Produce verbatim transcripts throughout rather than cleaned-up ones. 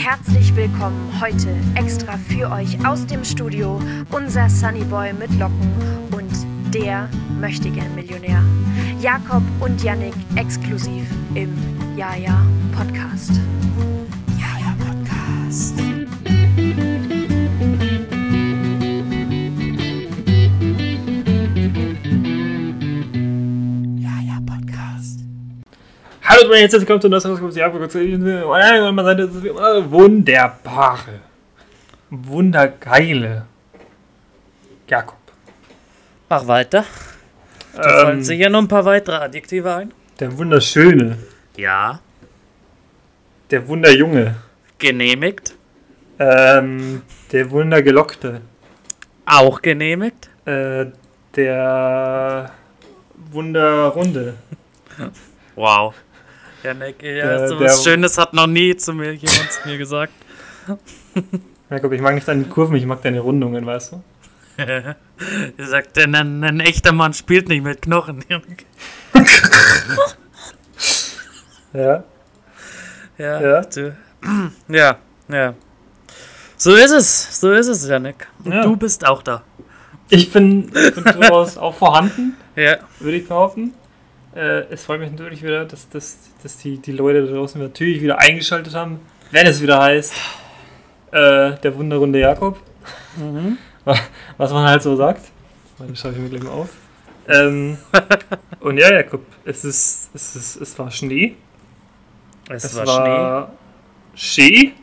Herzlich willkommen heute extra für euch aus dem Studio unser Sunnyboy mit Locken und der Möchtegern-Millionär. Jakob und Yannick exklusiv im Jaja Podcast. Jaja Podcast. Jaja Podcast. Hallo, meine jetzt kommt zu das Jakob Podcast. Wunderbare, wundergeile Jakob. Mach weiter. Da Ähm, fallen sicher noch ein paar weitere Adjektive ein. Der wunderschöne, Ja. der wunderjunge, Genehmigt. ähm, der wundergelockte, Auch genehmigt. äh, der wunderrunde. Wow. Janik, ja, Der- so der- was Schönes hat noch nie zu mir jemand zu mir gesagt. Jakob, ich mag nicht deine Kurven, ich mag deine Rundungen, weißt du? Er sagt, ein, ein, ein echter Mann spielt nicht mit Knochen. Ja. Ja, Ja. Du. Ja, ja. So ist es, so ist es, Janik. Und Ja. du bist auch da. Ich bin, ich bin durchaus auch vorhanden, Ja. würde ich behaupten. Äh, es freut mich natürlich wieder, dass, dass, dass die, die Leute da draußen natürlich wieder eingeschaltet haben, wenn es wieder heißt, äh, der wunderrunde Jakob. Mhm. Was man halt so sagt. Das schreibe ich mir gleich mal auf. Ähm, und ja, Jakob, es ist, es ist, es war Schnee. Es, Es war, war Schnee. Schnee.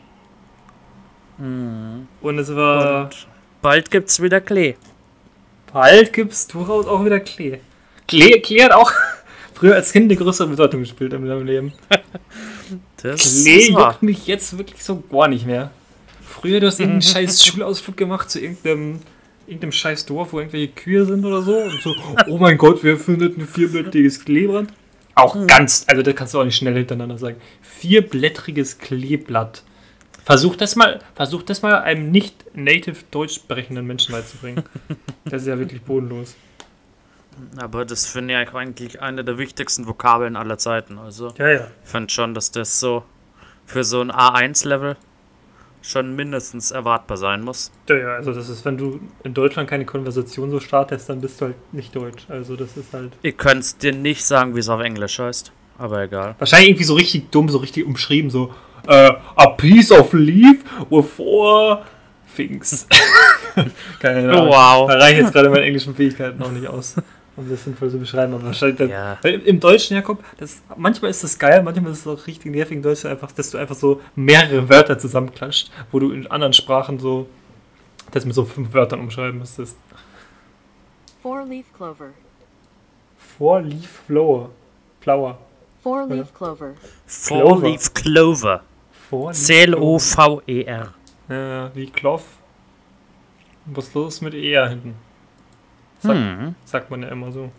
Mhm. Und es war. Und bald gibt's wieder Klee. Bald gibt's durchaus auch wieder Klee. Klee, Klee hat auch früher als Kind eine größere Bedeutung gespielt in meinem Leben. Das Klee ist wahr. juckt mich jetzt wirklich so gar nicht mehr. Früher, du hast irgendeinen scheiß Schulausflug gemacht zu irgendeinem, irgendeinem scheiß Dorf, wo irgendwelche Kühe sind oder so. Und so, oh mein Gott, wer findet ein vierblättriges Kleeblatt? Auch ganz, also das kannst du auch nicht schnell hintereinander sagen. Vierblättriges Kleeblatt. Versuch das mal, versuch das mal einem nicht native Deutsch sprechenden Menschen beizubringen. Das ist ja wirklich bodenlos. Aber das finde ich eigentlich eine der wichtigsten Vokabeln aller Zeiten. Also Ja, ja. ich finde schon, dass das so für so ein A eins Level schon mindestens erwartbar sein muss. Ja, ja, also das ist, wenn du in Deutschland keine Konversation so startest, dann bist du halt nicht deutsch. Also das ist halt... Ich könnte es dir nicht sagen, wie es auf Englisch heißt. Aber egal. Wahrscheinlich irgendwie so richtig dumm, so richtig umschrieben, so äh, a piece of leaf with four things. Keine Ahnung. Wow. Da reichen jetzt gerade meine englischen Fähigkeiten noch nicht aus, um das sinnvoll zu beschreiben. Aber wahrscheinlich Ja. weil im, im Deutschen, Jakob, das, manchmal ist das geil, manchmal ist es auch richtig nervig im Deutschen, einfach, dass du einfach so mehrere Wörter zusammenklatscht, wo du in anderen Sprachen so das mit so fünf Wörtern umschreiben müsstest. Four-leaf clover. Four leaf flower. Flower. Four-leaf clover. Four-Leaf Clover. Four leaf C L O V E R. Ja, wie Cloth. Was los mit E R hinten? Sag, Hm. Sagt man ja immer so.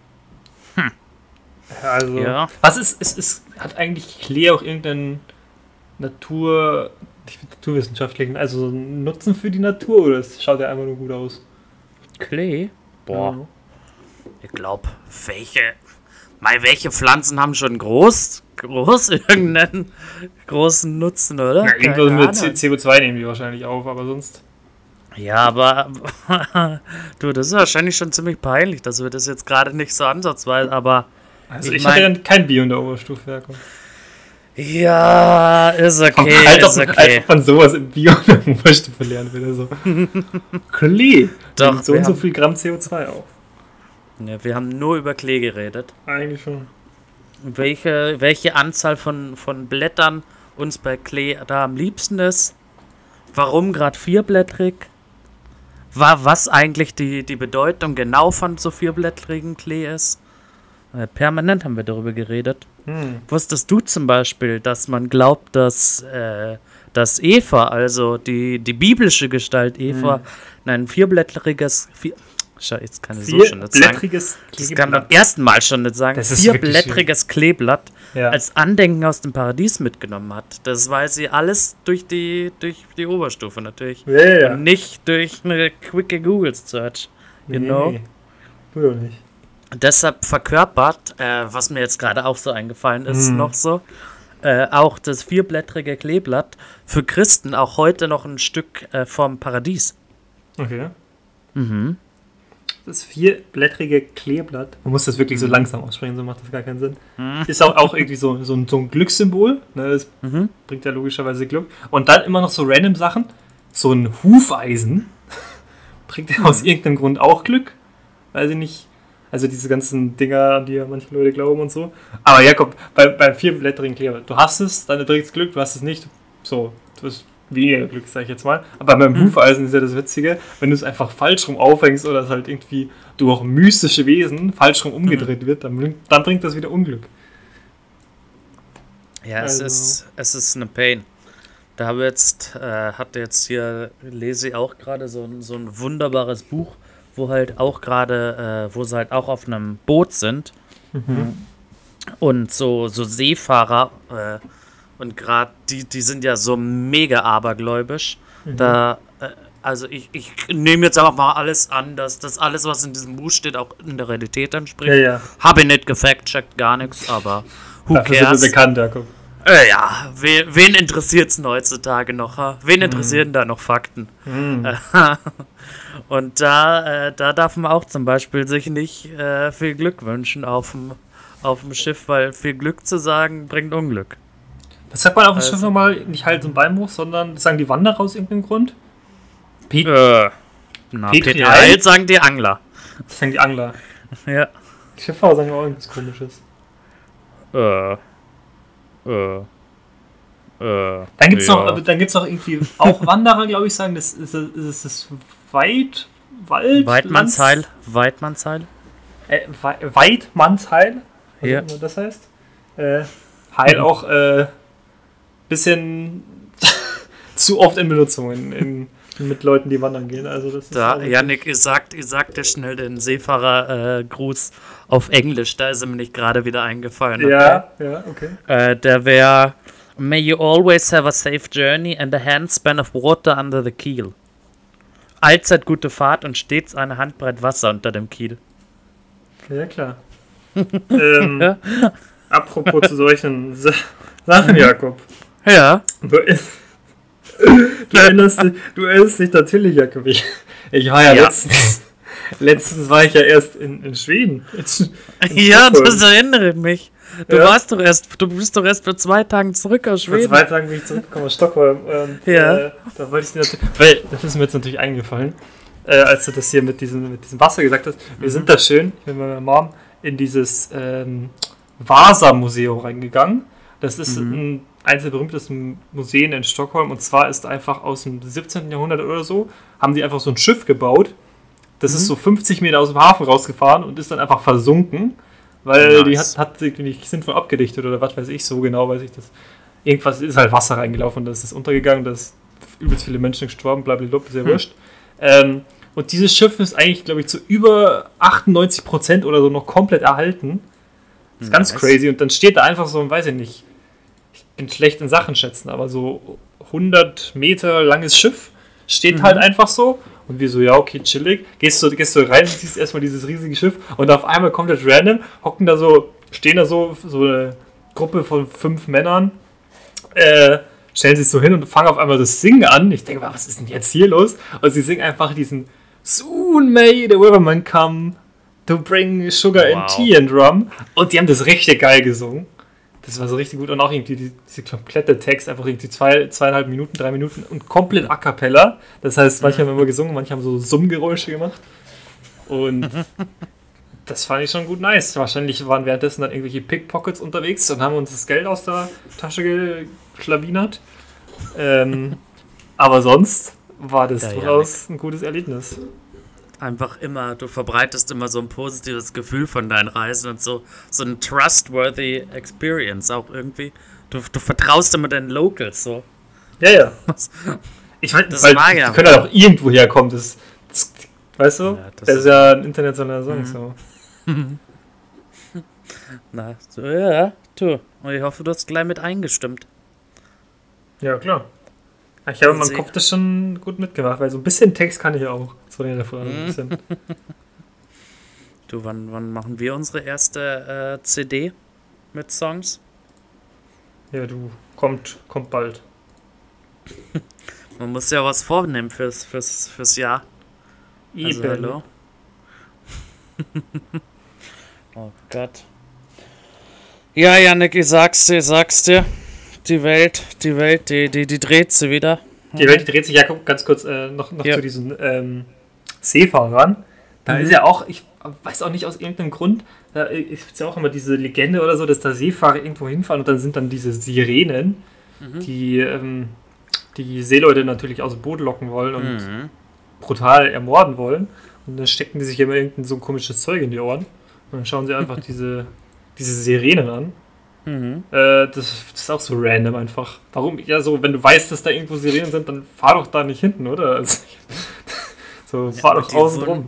Also, Ja. was ist, ist, ist, hat eigentlich Klee auch irgendeinen Natur, nicht naturwissenschaftlichen, also so einen Nutzen für die Natur oder es schaut ja einfach nur gut aus? Klee? Boah. Ja. Ich glaube, welche, mal welche Pflanzen haben schon groß, groß irgendeinen großen Nutzen, oder? Ja, irgendwas Keine mit Ahnung. C O zwei nehmen die wahrscheinlich auf, aber sonst. Ja, aber du, das ist wahrscheinlich schon ziemlich peinlich, dass wir das jetzt gerade nicht so ansatzweise, aber Also Ich ich, hatte mein- ja kein Bio in der Oberstufe. Jakob. ja, ist okay, als, ist ob, als okay. ob man sowas im Bio in der Oberstufe lernen würde. So. Klee Doch, nimmt so wir und so haben- viel Gramm C O zwei auf. Ja, wir haben nur über Klee geredet. Eigentlich schon. Welche, welche Anzahl von, von Blättern uns bei Klee da am liebsten ist? Warum gerade vierblättrig? War, was eigentlich die, die Bedeutung genau von so vierblättrigen Klee ist? Äh, permanent haben wir darüber geredet. Hm. Wusstest du zum Beispiel, dass man glaubt, dass, äh, dass Eva, also die, die biblische Gestalt Eva, ein vierblättriges... Vier, Schau, jetzt kann ich so schon nicht sagen. Vierblättriges Das kann man beim ersten Mal schon nicht sagen. Das ist wirklich Vierblättriges Kleeblatt Ja. als Andenken aus dem Paradies mitgenommen hat. Das weiß sie alles durch die, durch die Oberstufe natürlich. Ja, ja, ja. Und nicht durch eine quicke Google Search. You Nee, know? nee. Tu doch nicht. Und deshalb verkörpert, äh, was mir jetzt gerade auch so eingefallen ist, Hm. noch so, äh, auch das vierblättrige Kleeblatt für Christen auch heute noch ein Stück äh, vom Paradies. Okay. Mhm. Das vierblättrige Kleeblatt. Man muss das wirklich so langsam aussprechen, so macht das gar keinen Sinn. Mhm. Ist auch, auch irgendwie so, so, ein, so ein Glückssymbol. Ne? Das Mhm. bringt ja logischerweise Glück. Und dann immer noch so random Sachen. So ein Hufeisen bringt ja aus irgendeinem Grund auch Glück. Weiß ich nicht. Also diese ganzen Dinger, an die ja manche Leute glauben und so. Aber Jakob, bei, beim vierblättrigen Kleeblatt, du hast es, dann bringt es Glück, du hast es nicht. So, du hast weniger Glück, sag ich jetzt mal. Aber beim Mhm. Hufeisen ist ja das Witzige, wenn du es einfach falsch rum aufhängst oder es halt irgendwie durch mystische Wesen falsch rum umgedreht wird, dann bringt, dann bringt das wieder Unglück. Ja, Also- es ist es ist eine Pain. Da habe jetzt, äh, hatte jetzt hier, lese ich auch gerade so, ein- so ein wunderbares Buch, wo halt auch gerade, äh, wo sie halt auch auf einem Boot sind und so, so Seefahrer äh, und gerade die, die sind ja so mega abergläubisch. Da, äh, also ich, ich nehme jetzt einfach mal alles an, dass das alles, was in diesem Buch steht, auch in der Realität entspricht. Ja, ja. Habe ich nicht gefact-checkt, gar nichts, aber who Dafür sind cares? wir bekannt, Jakob. Äh, ja, wen, wen interessiert's denn heutzutage noch? Ha? Wen interessieren da noch Fakten? Mhm. Und da, äh, da darf man auch zum Beispiel sich nicht äh, viel Glück wünschen auf dem auf dem Schiff, weil viel Glück zu sagen bringt Unglück. Was sagt man auf dem Also- Schiff nochmal? Nicht Hals- und Beinbruch, sondern das sagen die Wanderer aus irgendeinem Grund? Pet Äh, na, Petri Petri Heil? Heil sagen die Angler. Das sagen die Angler. Ja. Die Schifffahrer sagen auch irgendwas Komisches. Äh. Äh. Äh. Dann gibt es ja. noch, aber dann gibt's noch irgendwie auch Wanderer, glaube ich, sagen, das ist, ist, ist das Weit, Wald, Weidmannsheil. Weidmannsheil. Äh, Wei- Weidmannsheil, was Ja. auch immer das heißt. Äh, Heil auch äh, bisschen zu oft in Benutzung in, in, mit Leuten, die wandern gehen. Also das ist Da, auch wirklich- Yannick, ihr sagt, ihr sagt ja schnell den Seefahrer-Gruß auf Englisch. Da ist ihm nicht gerade wieder eingefallen. Okay? Ja, ja, okay. Äh, der wäre: May you always have a safe journey and a handspan of water under the keel. Allzeit gute Fahrt und stets eine Handbreit Wasser unter dem Kiel. Ja, klar. ähm, Ja. Apropos zu solchen Sa- Sachen, Jakob. Ja. Du, du, erinnerst dich, du erinnerst dich natürlich, Jakob. Ich, ich war ja, Ja. letztens. Letztens war ich ja erst in, in Schweden. Ja, das erinnere mich. Du Ja. warst doch erst, du bist doch erst vor zwei Tagen zurück aus Vor Schweden. zwei Tagen bin ich zurückgekommen aus Stockholm. Und, Ja. äh, da wollte ich dir natürlich. Weil, das ist mir jetzt natürlich eingefallen, äh, als du das hier mit diesem, mit diesem Wasser gesagt hast. Wir sind da schön, ich bin mit meiner Mom in dieses ähm, Vasa-Museum reingegangen. Das ist ein, eines der berühmtesten Museen in Stockholm. Und zwar ist einfach aus dem siebzehnten Jahrhundert oder so, haben die einfach so ein Schiff gebaut. Das ist so fünfzig Meter aus dem Hafen rausgefahren und ist dann einfach versunken. Weil die Nice. hat, hat irgendwie nicht sinnvoll abgedichtet oder was weiß ich, so genau weiß ich das. Irgendwas ist halt Wasser reingelaufen und das ist untergegangen, da ist übelst viele Menschen gestorben, blablabla, sehr wurscht. Ähm, und dieses Schiff ist eigentlich, glaube ich, zu über achtundneunzig Prozent oder so noch komplett erhalten. Das ist ganz Nice. crazy und dann steht da einfach so, weiß ich nicht, ich bin schlecht in Sachen schätzen, aber so hundert Meter langes Schiff steht halt einfach so. Und wir so, ja, okay, chillig. Gehst du, gehst du rein, siehst erstmal dieses riesige Schiff und auf einmal komplett random, hocken da so, stehen da so, so eine Gruppe von fünf Männern, äh, stellen sich so hin und fangen auf einmal das Singen an. Ich denke mal, was ist denn jetzt hier los? Und sie singen einfach diesen Soon may the riverman come to bring sugar and Wow. tea and rum. Und die haben das richtig geil gesungen. Das war so richtig gut und auch irgendwie die, diese komplette Text, einfach irgendwie zwei, zweieinhalb Minuten, drei Minuten und komplett a cappella. Das heißt, manche haben immer gesungen, manche haben so Summgeräusche gemacht. Und das fand ich schon gut nice. Wahrscheinlich waren währenddessen dann irgendwelche Pickpockets unterwegs und haben uns das Geld aus der Tasche geschlawinert. Ähm, aber sonst war das Ja, durchaus ein gutes Erlebnis. Einfach immer, du verbreitest immer so ein positives Gefühl von deinen Reisen und so, so ein trustworthy Experience auch irgendwie. Du, du vertraust immer den Locals so. Ja, ja. Ich weiß, Das weil mag die ja. können halt auch irgendwo herkommen. Das, das, weißt du? Ja, das das ist ist- ja ein internationaler Song. So. Na, so, ja, tu. Und ich hoffe, du hast gleich mit eingestimmt. Ja, klar. Ich habe in meinem Sie- Kopf das schon gut mitgemacht, weil so ein bisschen Text kann ich auch. So den Refrain ein bisschen. Du, wann, wann machen wir unsere erste äh, C D mit Songs? Ja, du, kommt, kommt bald. Man muss ja was vornehmen fürs, fürs, fürs Jahr. Also, hallo? Oh Gott. Ja, Janik, ich sag's dir, ich sag's dir. Die Welt, die Welt, die, die, die dreht sie wieder. Die Welt, die dreht sich ja ganz kurz äh, noch, noch Ja. zu diesen ähm, Seefahrern. Da Mhm. ist ja auch, ich weiß auch nicht aus irgendeinem Grund, da ist ja auch immer diese Legende oder so, dass da Seefahrer irgendwo hinfahren und dann sind dann diese Sirenen, Mhm. die ähm, die Seeleute natürlich aus dem Boot locken wollen und Mhm. brutal ermorden wollen. Und dann stecken die sich immer irgendein so ein komisches Zeug in die Ohren. Und dann schauen sie einfach diese, diese Sirenen an. Mhm. Äh, das, das ist auch so random einfach. Warum? Ja, so, wenn du weißt, dass da irgendwo Sirenen sind, dann fahr doch da nicht hinten, oder? Also, so, Ja, fahr aber doch die außen wurden- rum.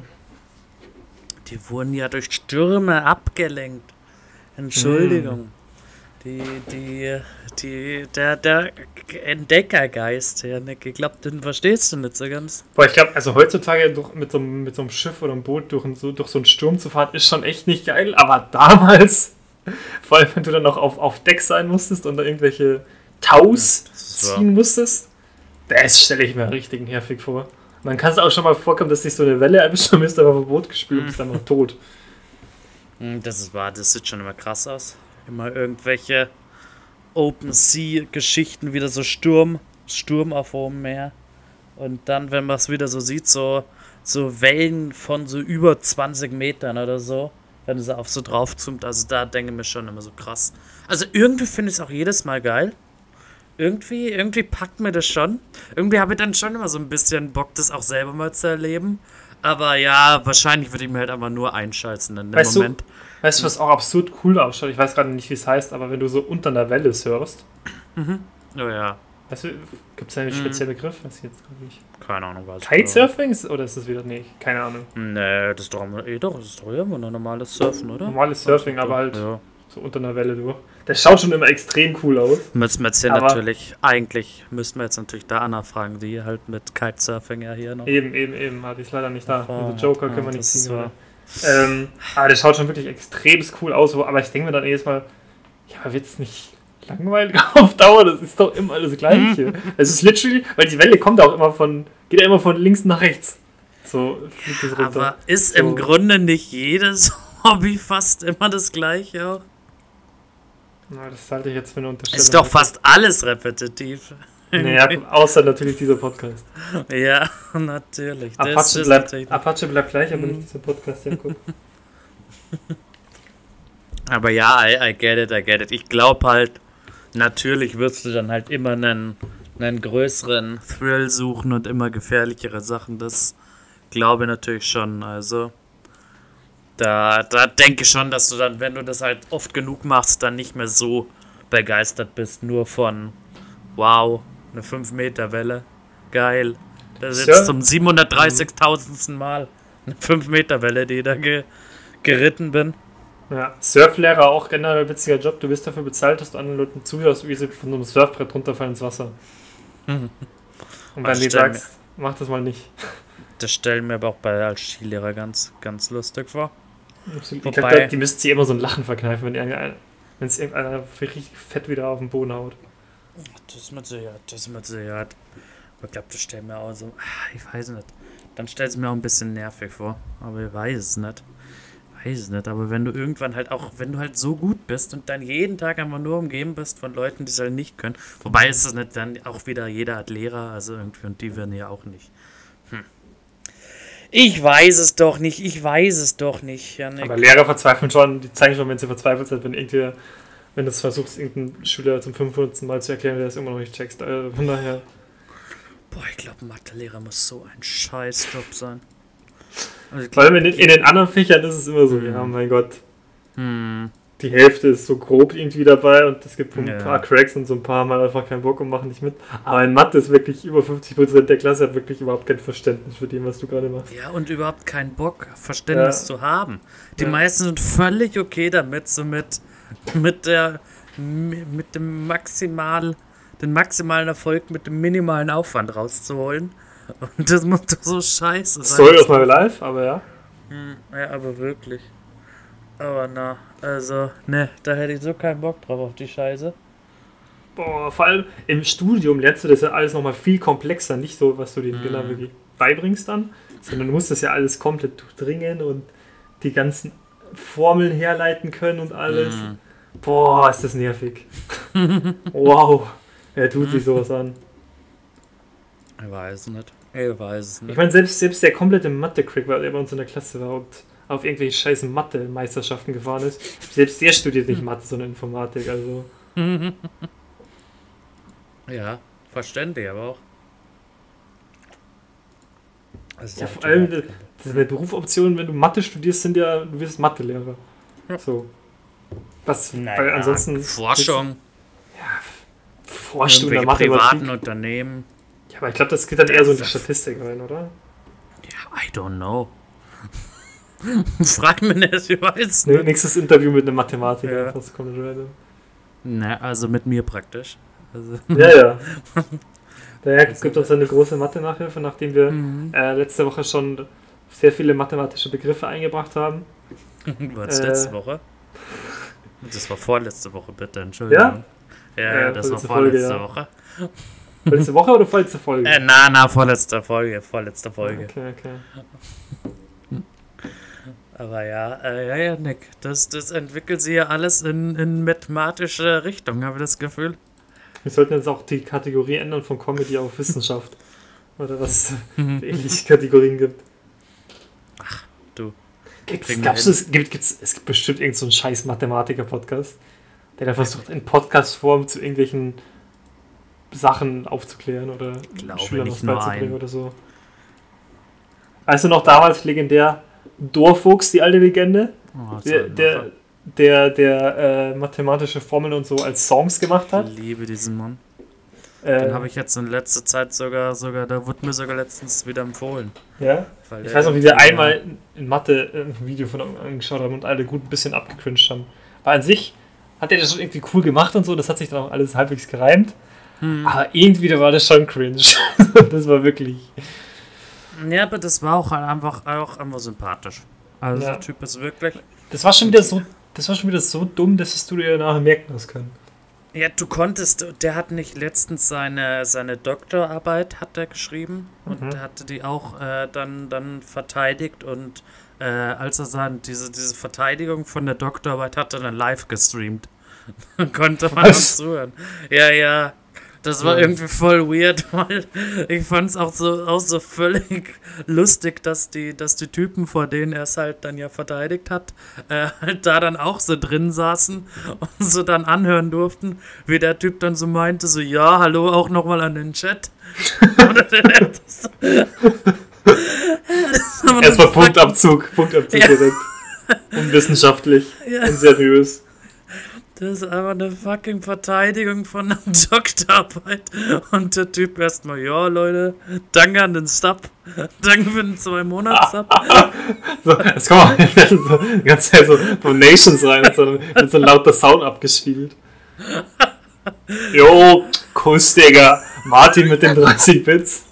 Die wurden ja durch Stürme abgelenkt. Entschuldigung. Die, die, die, der, der Entdeckergeist, Janik, ich glaube, den verstehst du nicht so ganz. Boah, ich glaube, also heutzutage durch, mit, so, einem- mit so einem Schiff oder einem Boot durch, ein- so, durch so einen Sturm zu fahren, ist schon echt nicht geil. Aber damals, vor allem wenn du dann noch auf, auf Deck sein musstest und da irgendwelche Taus Das ist wahr. ziehen musstest, das stelle ich mir richtig nervig vor. Und dann kann es auch schon mal vorkommen, dass dich so eine Welle erwischt und bist aber vom Boot gespült und bist dann mal tot. Hm, Das ist wahr, das sieht schon immer krass aus. Immer irgendwelche Open-Sea-Geschichten, wieder so Sturm, Sturm auf hohem Meer. Und dann, wenn man es wieder so sieht, so, so Wellen von so über zwanzig Metern oder so, wenn es auf so draufzoomt. Also da denke ich mir schon immer so krass. Also irgendwie finde ich es auch jedes Mal geil. Irgendwie, irgendwie packt mir das schon. Irgendwie habe ich dann schon immer so ein bisschen Bock, das auch selber mal zu erleben. Aber ja, wahrscheinlich würde ich mir halt einfach nur einschalten in dem Weißt du- Moment. Weißt du, was auch absurd cool ausschaut? Ich weiß gerade nicht, wie es heißt, aber wenn du so unter einer Welle surfst, Oh ja, weißt du, gibt es einen Mhm. speziellen Begriff? Weiß ich jetzt gerade nicht. keine Ahnung, was. Kitesurfing ist- oder ist das wieder? Nee, keine Ahnung. Nee, das ist doch, immer- eh doch, das ist doch immer nur normales Surfen, oder? Normales Surfing, aber halt Ja. so unter einer Welle durch. Das schaut schon immer extrem cool aus. Müssen wir jetzt hier Aber- natürlich, eigentlich müssten wir jetzt natürlich da Anna fragen, die halt mit Kitesurfing ja hier noch. Eben, eben, eben. Hatte ich leider nicht da. Oh, Mit Joker ja, können wir nicht das ist ziehen. wahr. Ähm, aber das schaut schon wirklich extrem cool aus. wo- Aber ich denke mir dann jedes Mal, ja, aber wird es nicht langweilig auf Dauer? Das ist doch immer das Gleiche. Es ist literally, weil die Welle kommt auch immer von, geht ja immer von links nach rechts. So fliegt es runter. Aber ist So. im Grunde nicht jedes Hobby fast immer das gleiche auch? Na, das halte ich jetzt für eine Unterstellung. Ist doch fast alles repetitiv. Naja, außer natürlich dieser Podcast. Ja, natürlich. Das Apache ist bleibt, natürlich- Apache bleibt gleich, aber Mhm. nicht dieser Podcast, Jakob. Aber ja, I, I get it, I get it. Ich glaube halt, natürlich wirst du dann halt immer einen, einen größeren Thrill suchen und immer gefährlichere Sachen. Das glaube ich natürlich schon. Also, da, da denke ich schon, dass du dann, wenn du das halt oft genug machst, dann nicht mehr so begeistert bist. Nur von, wow, eine fünf Meter Welle. Geil. Das ist Ja. jetzt zum siebenhundertdreißigtausendsten Mal eine fünf Meter Welle, die ich da ge, geritten bin. Ja, Surflehrer auch generell ein witziger Job. Du bist dafür bezahlt, dass du anderen Leuten zuhörst, wie sie von so einem Surfbrett runterfallen ins Wasser. Mhm. Und Ach, wenn die stell sagst, mach das mal nicht. Das stellen mir aber auch bei als Skilehrer ganz, ganz lustig vor. Ich Wobei- glaube, die müssten sich immer so ein Lachen verkneifen, wenn irgendeiner, wenn es irgendeiner richtig fett wieder auf den Boden haut. Das ist mit Sicherheit, das ist mit Sicherheit. Aber ich glaube, das stellt mir auch so, ah, ich weiß nicht. Dann stellt es mir auch ein bisschen nervig vor. Aber ich weiß es nicht. Weiß es nicht. Aber wenn du irgendwann halt auch, wenn du halt so gut bist und dann jeden Tag einfach nur umgeben bist von Leuten, die es halt nicht können. Wobei ist es nicht dann auch wieder, jeder hat Lehrer, also irgendwie, und die werden ja auch nicht. Hm. Ich weiß es doch nicht, ich weiß es doch nicht, Janik. Aber Lehrer verzweifeln schon, die zeigen schon, wenn sie verzweifelt sind, wenn irgendwie, wenn du es versuchst, irgendeinen Schüler zum fünfhundertsten Mal zu erklären, der es immer noch nicht checkst. Also von daher. Boah, ich glaube, Mathelehrer muss so ein Scheißjob sein. Also, ich Vor allem in, den- in den anderen Fächern ist es immer so, ja, mein Gott, hm, die Hälfte ist so grob irgendwie dabei und es gibt ein Ja. paar Cracks und so ein paar haben halt einfach keinen Bock und machen nicht mit. Aber in Mathe ist wirklich über fünfzig Prozent der Klasse hat wirklich überhaupt kein Verständnis für dem, was du gerade machst. ja, und überhaupt keinen Bock, Verständnis Ja. zu haben. Die Ja. meisten sind völlig okay damit, so mit, mit der, mit dem maximal, den maximalen Erfolg mit dem minimalen Aufwand rauszuholen. Und das muss doch so scheiße sein. Sorry of my life, aber ja. Hm, ja, aber wirklich. Aber na, also, ne, da hätte ich so keinen Bock drauf auf die Scheiße. boah, vor allem im Studium lernst du das ja alles nochmal viel komplexer, nicht so, was du dir Mhm. genau wirklich beibringst dann, sondern du musst das ja alles komplett durchdringen und die ganzen Formeln herleiten können und alles. Mhm. Boah, ist das nervig. Wow, wer tut sich sowas an? Ich weiß nicht. Ich weiß es Ich nicht. meine, selbst, selbst der komplette Mathe-Crack, weil er bei uns in der Klasse war und auf irgendwelche scheißen Mathe-Meisterschaften gefahren ist, selbst der studiert nicht Mathe, sondern Informatik, also... Ja, verständlich, aber auch. Das ist Ja, auch vor allem, total- das ist eine Berufsoption, wenn du Mathe studierst, sind ja, du wirst Mathelehrer. Ja. So. Was, Naja, weil ansonsten... Forschung Forschung in der irgendwelche privaten Mathematik. Unternehmen. Ja, aber ich glaube, das geht dann eher so in die Statistik rein, oder? Ja, I don't know. Frag mich nicht, ich weiß Nee, nicht. nächstes Interview mit einem Mathematiker. Ja. Das kommt random. Ne, also mit mir praktisch. Also, Ja, ja. Daher gibt uns eine große Mathe-Nachhilfe, nachdem wir mhm. äh, letzte Woche schon sehr viele mathematische Begriffe eingebracht haben. Was, Äh. letzte Woche? Das war vorletzte Woche, bitte, Entschuldigung. Ja, ja, Ja, das war vorletzte Folge, vorletzte ja. Woche. Letzte Woche oder vorletzte Folge? Äh, na, na, vorletzte Folge, vorletzte Folge. Okay, okay. Aber ja, äh, ja, ja, Nick, das, das entwickelt sich ja alles in, in mathematische Richtung, habe ich das Gefühl. Wir sollten jetzt auch die Kategorie ändern von Comedy auf Wissenschaft. Oder was es für ähnliche Kategorien gibt. du. Gibt's, Kriegen wir glaubst du, es gibt, gibt's, es gibt bestimmt irgendeinen so einen scheiß Mathematiker-Podcast, der da versucht, in Podcast-Form zu irgendwelchen Sachen aufzuklären oder Glaube Schülern nicht was nur beizubringen einen. oder so. Weißt du noch damals legendär Dorfuchs, die alte Legende? Oh, Der, sorry, der, der, der äh, mathematische Formeln und so als Songs gemacht hat. ich liebe diesen Mann. Äh, Den habe ich jetzt in letzter Zeit sogar, sogar, da wurde mir sogar letztens wieder empfohlen. ja? Weil Ich der weiß noch, wie wir irgendwie- einmal in Mathe ein Video von ihm angeschaut haben und alle gut ein bisschen abgecringed haben. Weil an sich hat er das schon irgendwie cool gemacht und so, das hat sich dann auch alles halbwegs gereimt. Hm. Aber irgendwie da war das schon cringe. Das war wirklich. Ja, aber das war auch halt einfach, auch einfach sympathisch. Also Ja. der Typ ist wirklich. Das war schon wieder so. Das war schon wieder so dumm, dass es du dir nachher merken hast können. Ja, du konntest, der hat nicht letztens seine, seine Doktorarbeit hat er geschrieben und Mhm. der hatte die auch äh, dann, dann verteidigt und äh, als er dann diese, diese Verteidigung von der Doktorarbeit hat er dann live gestreamt. Dann konnte man Was? uns zuhören. Ja, ja. Das war Ja. irgendwie voll weird, weil ich fand es auch so, auch so völlig lustig, dass die, dass die Typen, vor denen er es halt dann ja verteidigt hat, äh, halt da dann auch so drin saßen und so dann anhören durften, wie der Typ dann so meinte, so, ja, hallo, auch nochmal an den Chat. Oder der das, das war Erstmal fucking- Punktabzug. Punktabzug Ja. direkt. Unwissenschaftlich. Ja. Unseriös. Das ist einfach eine fucking Verteidigung von einer Doktorarbeit. Und der Typ erstmal, ja, Leute, danke an den Sub. Danke für den zwei Monats Sub. So, es kommen auch so, die ganze Zeit so Donations rein und so, mit so lauter Sound abgespielt. Jo, Kuss, Digga. Martin mit den dreißig Bits.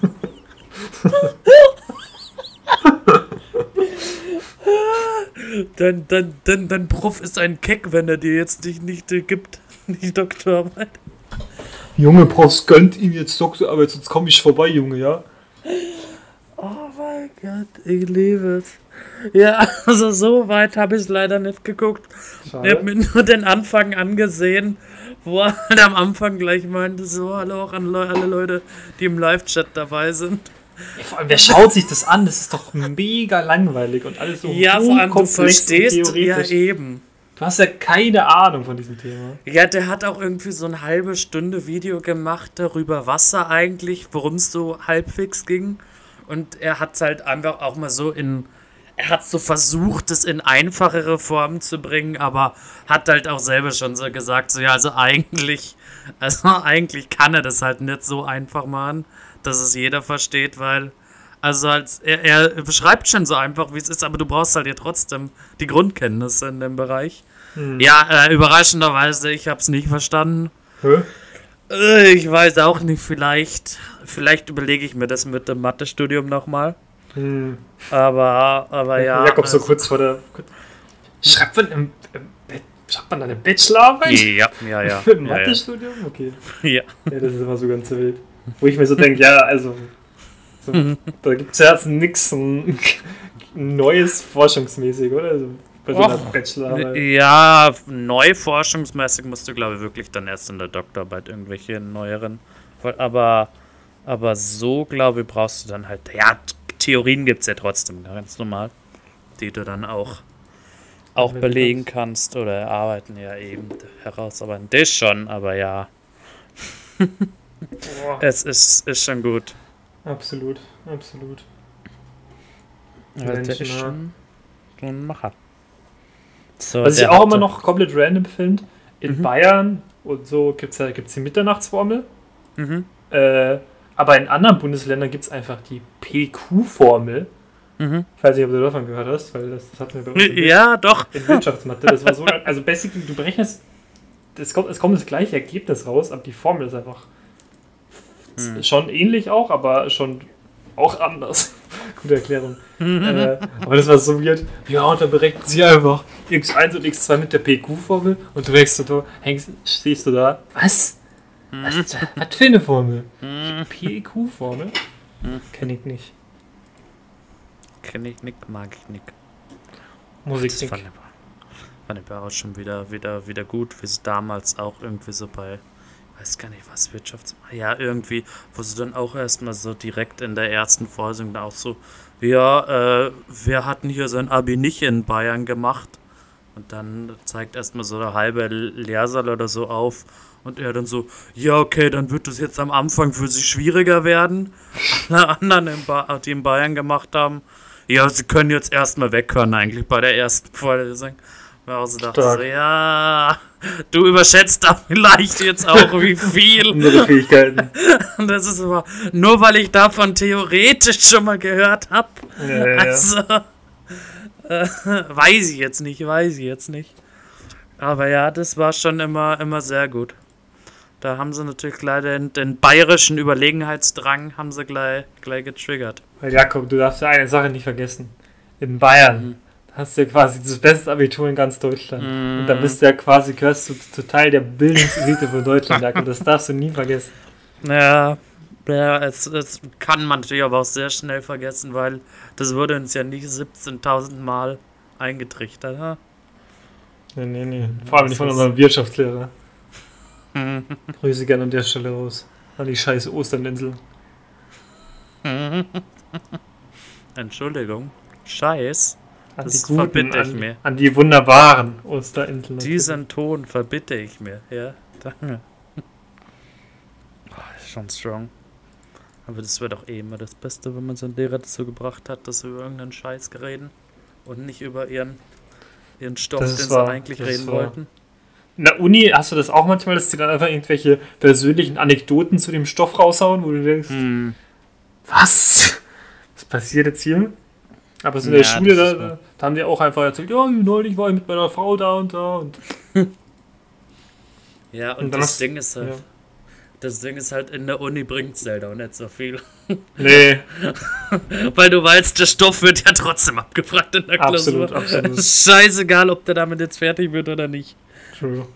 Dein, dein, dein, dein Prof ist ein Keck, wenn er dir jetzt nicht, nicht äh, gibt, die Doktorarbeit. Junge, Profs, gönnt ihm jetzt Doktorarbeit, sonst komm ich vorbei, Junge, ja? Oh mein Gott, ich liebe es. Ja, also so weit habe ich es leider nicht geguckt. Ich habe mir nur den Anfang angesehen, wo er halt am Anfang gleich meinte, so, hallo auch an Le alle Leute, die im Live-Chat dabei sind. Ja, vor allem, wer schaut sich das an? Das ist doch mega langweilig und alles so Ja, vor allem, du hochkomplex und verstehst, ja theoretisch. eben. Du hast ja keine Ahnung von diesem Thema. Ja, der hat auch irgendwie so eine halbe Stunde Video gemacht darüber, was er eigentlich, worum es so halbwegs ging. Und er hat es halt einfach auch mal so in, er hat so versucht, es in einfachere Formen zu bringen, aber hat halt auch selber schon so gesagt, so ja, also eigentlich, also eigentlich kann er das halt nicht so einfach machen, dass es jeder versteht, weil, also als, er, er beschreibt schon so einfach, wie es ist, aber du brauchst halt ja trotzdem die Grundkenntnisse in dem Bereich. Hm. Ja, äh, überraschenderweise, ich hab's nicht verstanden. Hä? Äh, ich weiß auch nicht, vielleicht, vielleicht überlege ich mir das mit dem Mathestudium nochmal. Hm. Aber, aber ja. Jakob so also- kurz vor der. Schreibt man im, im Bett Schreibt man da eine Bachelorarbeit? Ja, ja, ja. Für ein ja, ja. Mathestudium? Okay. Ja. Ja, das ist immer so ganz wild. Wo ich mir so denke, ja, also, so, da gibt es ja jetzt nichts Neues forschungsmäßig, oder? Also, bei so einer Och, Bachelorarbeit. Ja, neu forschungsmäßig musst du, glaube ich, wirklich dann erst in der Doktorarbeit irgendwelche neueren. Aber, aber so, glaube ich, brauchst du dann halt, ja, Theorien gibt es ja trotzdem, ganz normal, die du dann auch, auch belegen kannst oder erarbeiten, ja, eben herausarbeiten. Das schon, aber ja. Es ist, ist schon gut. Absolut, absolut. Also der Menschen, ist ja. schon so ein Macher. So, Was ich der auch hatte- immer noch komplett random finde, in Mhm. Bayern und so gibt es ja, gibt's die Mitternachtsformel, Mhm. äh, aber in anderen Bundesländern gibt es einfach die P Q-Formel. Mhm. Ich weiß nicht, ob du davon gehört hast, weil das, das hatten wir bei uns in, Ja, doch. in Wirtschaftsmathe. Das war so, also basically, du berechnest, es kommt, es kommt das gleiche Ergebnis raus, aber die Formel ist einfach Hm. schon ähnlich auch, aber schon auch anders. Gute Erklärung. äh, aber das war so weird. Ja, und dann berechnen sie einfach x eins und x zwei mit der P Q-Formel und du denkst, du hängst, stehst du da. Was? Was, was für eine Formel? P Q-Formel? Kenn ich nicht. Kenn ich nicht, mag ich nicht. Musik Das fand ich, fand ich auch schon wieder, wieder, wieder gut, wie sie damals auch irgendwie so bei, ich weiß gar nicht was, Wirtschafts... Ja, irgendwie, wo sie dann auch erstmal so direkt in der ersten Vorlesung da auch so, ja, äh, wir hatten hier sein Abi nicht in Bayern gemacht. Und dann zeigt erstmal so der halbe Lehrsaal oder so auf. Und er dann so, ja, okay, dann wird das jetzt am Anfang für sie schwieriger werden. Alle anderen, in ba- die in Bayern gemacht haben, ja, sie können jetzt erstmal weghören eigentlich bei der ersten Vorlesung. Und ich also dachte Stark. so, ja, du überschätzt da vielleicht jetzt auch wie viel. Unsere Fähigkeiten. Und das ist aber nur, weil ich davon theoretisch schon mal gehört habe. Ja, ja, ja. Also, äh, weiß ich jetzt nicht, weiß ich jetzt nicht. Aber ja, das war schon immer, immer sehr gut. Da haben sie natürlich gleich den, den bayerischen Überlegenheitsdrang haben sie gleich, gleich getriggert. Weil Jakob, du darfst ja eine Sache nicht vergessen. In Bayern Mhm. hast du ja quasi das beste Abitur in ganz Deutschland. Mhm. Und da bist du ja quasi, gehörst du zu Teil der Bildungselite von Deutschland, Jakob. Das darfst du nie vergessen. Ja, ja es, es kann man natürlich aber auch sehr schnell vergessen, weil das wurde uns ja nicht siebzehntausend Mal eingetrichtert. Ja? Nee, nee, nee. Vor allem nicht von Das ist- unserem Wirtschaftslehrer. Grüße gerne an der Stelle raus. An die scheiße Osterninsel. Entschuldigung. Scheiß. An Das die guten, verbitte ich an, mir. an die wunderbaren Osterinseln. Diesen Ton verbitte ich mir. Ja, danke. Oh, ist schon strong. Aber das wäre doch eh immer das Beste, wenn man seinen Lehrer dazu gebracht hat, dass sie über irgendeinen Scheiß reden und nicht über ihren, ihren Stoff, Das den ist sie wahr, eigentlich das ist reden wahr. wollten. In der Uni hast du das auch manchmal, dass die dann einfach irgendwelche persönlichen Anekdoten zu dem Stoff raushauen, wo du denkst, Hm. was? Was passiert jetzt hier? Aber so in Ja, der Schule, das da, ist wahr. da haben die auch einfach erzählt, ja, neulich war ich mit meiner Frau da und da und Ja, und, Und dann das hast- Ding ist halt, ja. das Ding ist halt, in der Uni bringt es halt auch nicht so viel. Nee, Weil du weißt, der Stoff wird ja trotzdem abgefragt in der absolut, Klausur. absolut. Scheißegal, ob der damit jetzt fertig wird oder nicht. True.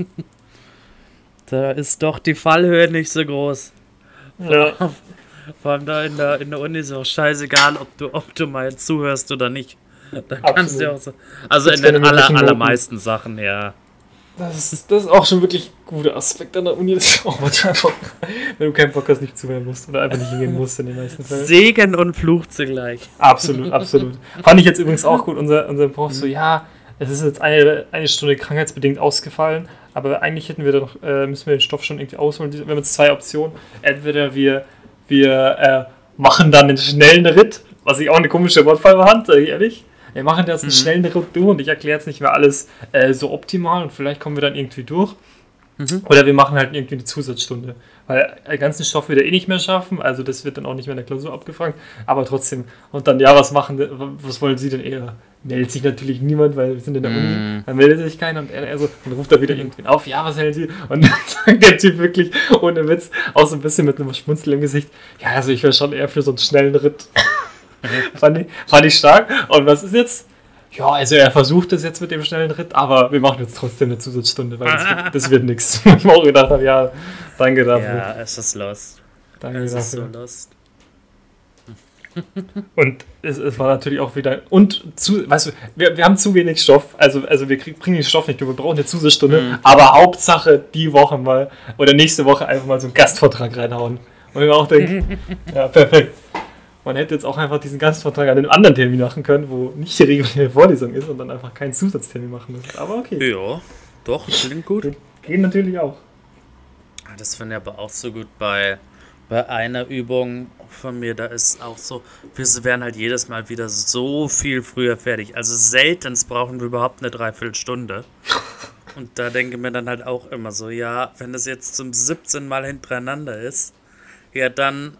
Da ist doch die Fallhöhe nicht so groß. Ja, Vor allem da in der, in der Uni ist auch scheißegal, ob du, ob du mal zuhörst oder nicht. Da kannst du ja auch so. Also in Gibt's keine den aller, möglichen Noten. allermeisten Sachen, ja. das ist, das ist auch schon wirklich ein guter Aspekt an der Uni. Das ist auch manchmal einfach, wenn du keinen Bock hast, nicht zuhören musst oder einfach nicht hingehen musst in den meisten Fällen. Segen und Fluch zugleich. Absolut, absolut. Fand ich jetzt übrigens auch gut, unser, unser Prof so, ja, es ist jetzt eine, eine Stunde krankheitsbedingt ausgefallen, aber eigentlich hätten wir da noch, äh, müssen wir den Stoff schon irgendwie ausholen. Wir haben jetzt zwei Optionen. Entweder wir, wir äh, machen dann einen schnellen Ritt, was ich auch eine komische Wortwahl fand, sag ich ehrlich. Wir machen jetzt einen Mhm. schnellen Ritt durch und ich erkläre jetzt nicht mehr alles äh, so optimal und vielleicht kommen wir dann irgendwie durch. Mhm. Oder wir machen halt irgendwie eine Zusatzstunde. Weil den ganzen Stoff wird er eh nicht mehr schaffen, also das wird dann auch nicht mehr in der Klausur abgefragt, aber trotzdem. Und dann, ja, was machen, was wollen Sie denn eher? Meldet sich natürlich niemand, weil wir sind in der Uni, Mhm. dann meldet sich keiner und er, er so, dann ruft er wieder irgendwen auf, ja, was hält Sie? Und dann sagt der Typ wirklich, ohne Witz, auch so ein bisschen mit einem Schmunzel im Gesicht, ja, also ich wäre schon eher für so einen schnellen Ritt. fand, ich, fand ich stark. Und was ist jetzt? ja, also er versucht es jetzt mit dem schnellen Ritt, aber wir machen jetzt trotzdem eine Zusatzstunde, weil das wird, das wird nichts. Ich habe auch gedacht, habe, ja, danke dafür. Ja, es ist lost. Danke Es ist so dafür. lost. Und es, es war natürlich auch wieder, und zu, weißt du, wir, wir haben zu wenig Stoff, also, also wir krieg, bringen den Stoff nicht, wir brauchen eine Zusatzstunde, Mhm. aber Hauptsache die Woche mal, oder nächste Woche einfach mal so einen Gastvortrag reinhauen. Und ich mir auch denke, ja, perfekt. Man hätte jetzt auch einfach diesen Gastvortrag an einem anderen Termin machen können, wo nicht die reguläre Vorlesung ist und dann einfach keinen Zusatztermin machen müssen. Aber okay, Ja, doch, klingt gut. geht natürlich auch. Das finde ich aber auch so gut bei, bei einer Übung von mir. Da ist auch so, wir werden halt jedes Mal wieder so viel früher fertig. Also seltenst brauchen wir überhaupt eine Dreiviertelstunde. Und da denke ich mir dann halt auch immer so, ja, wenn das jetzt zum siebzehnten Mal hintereinander ist, ja, dann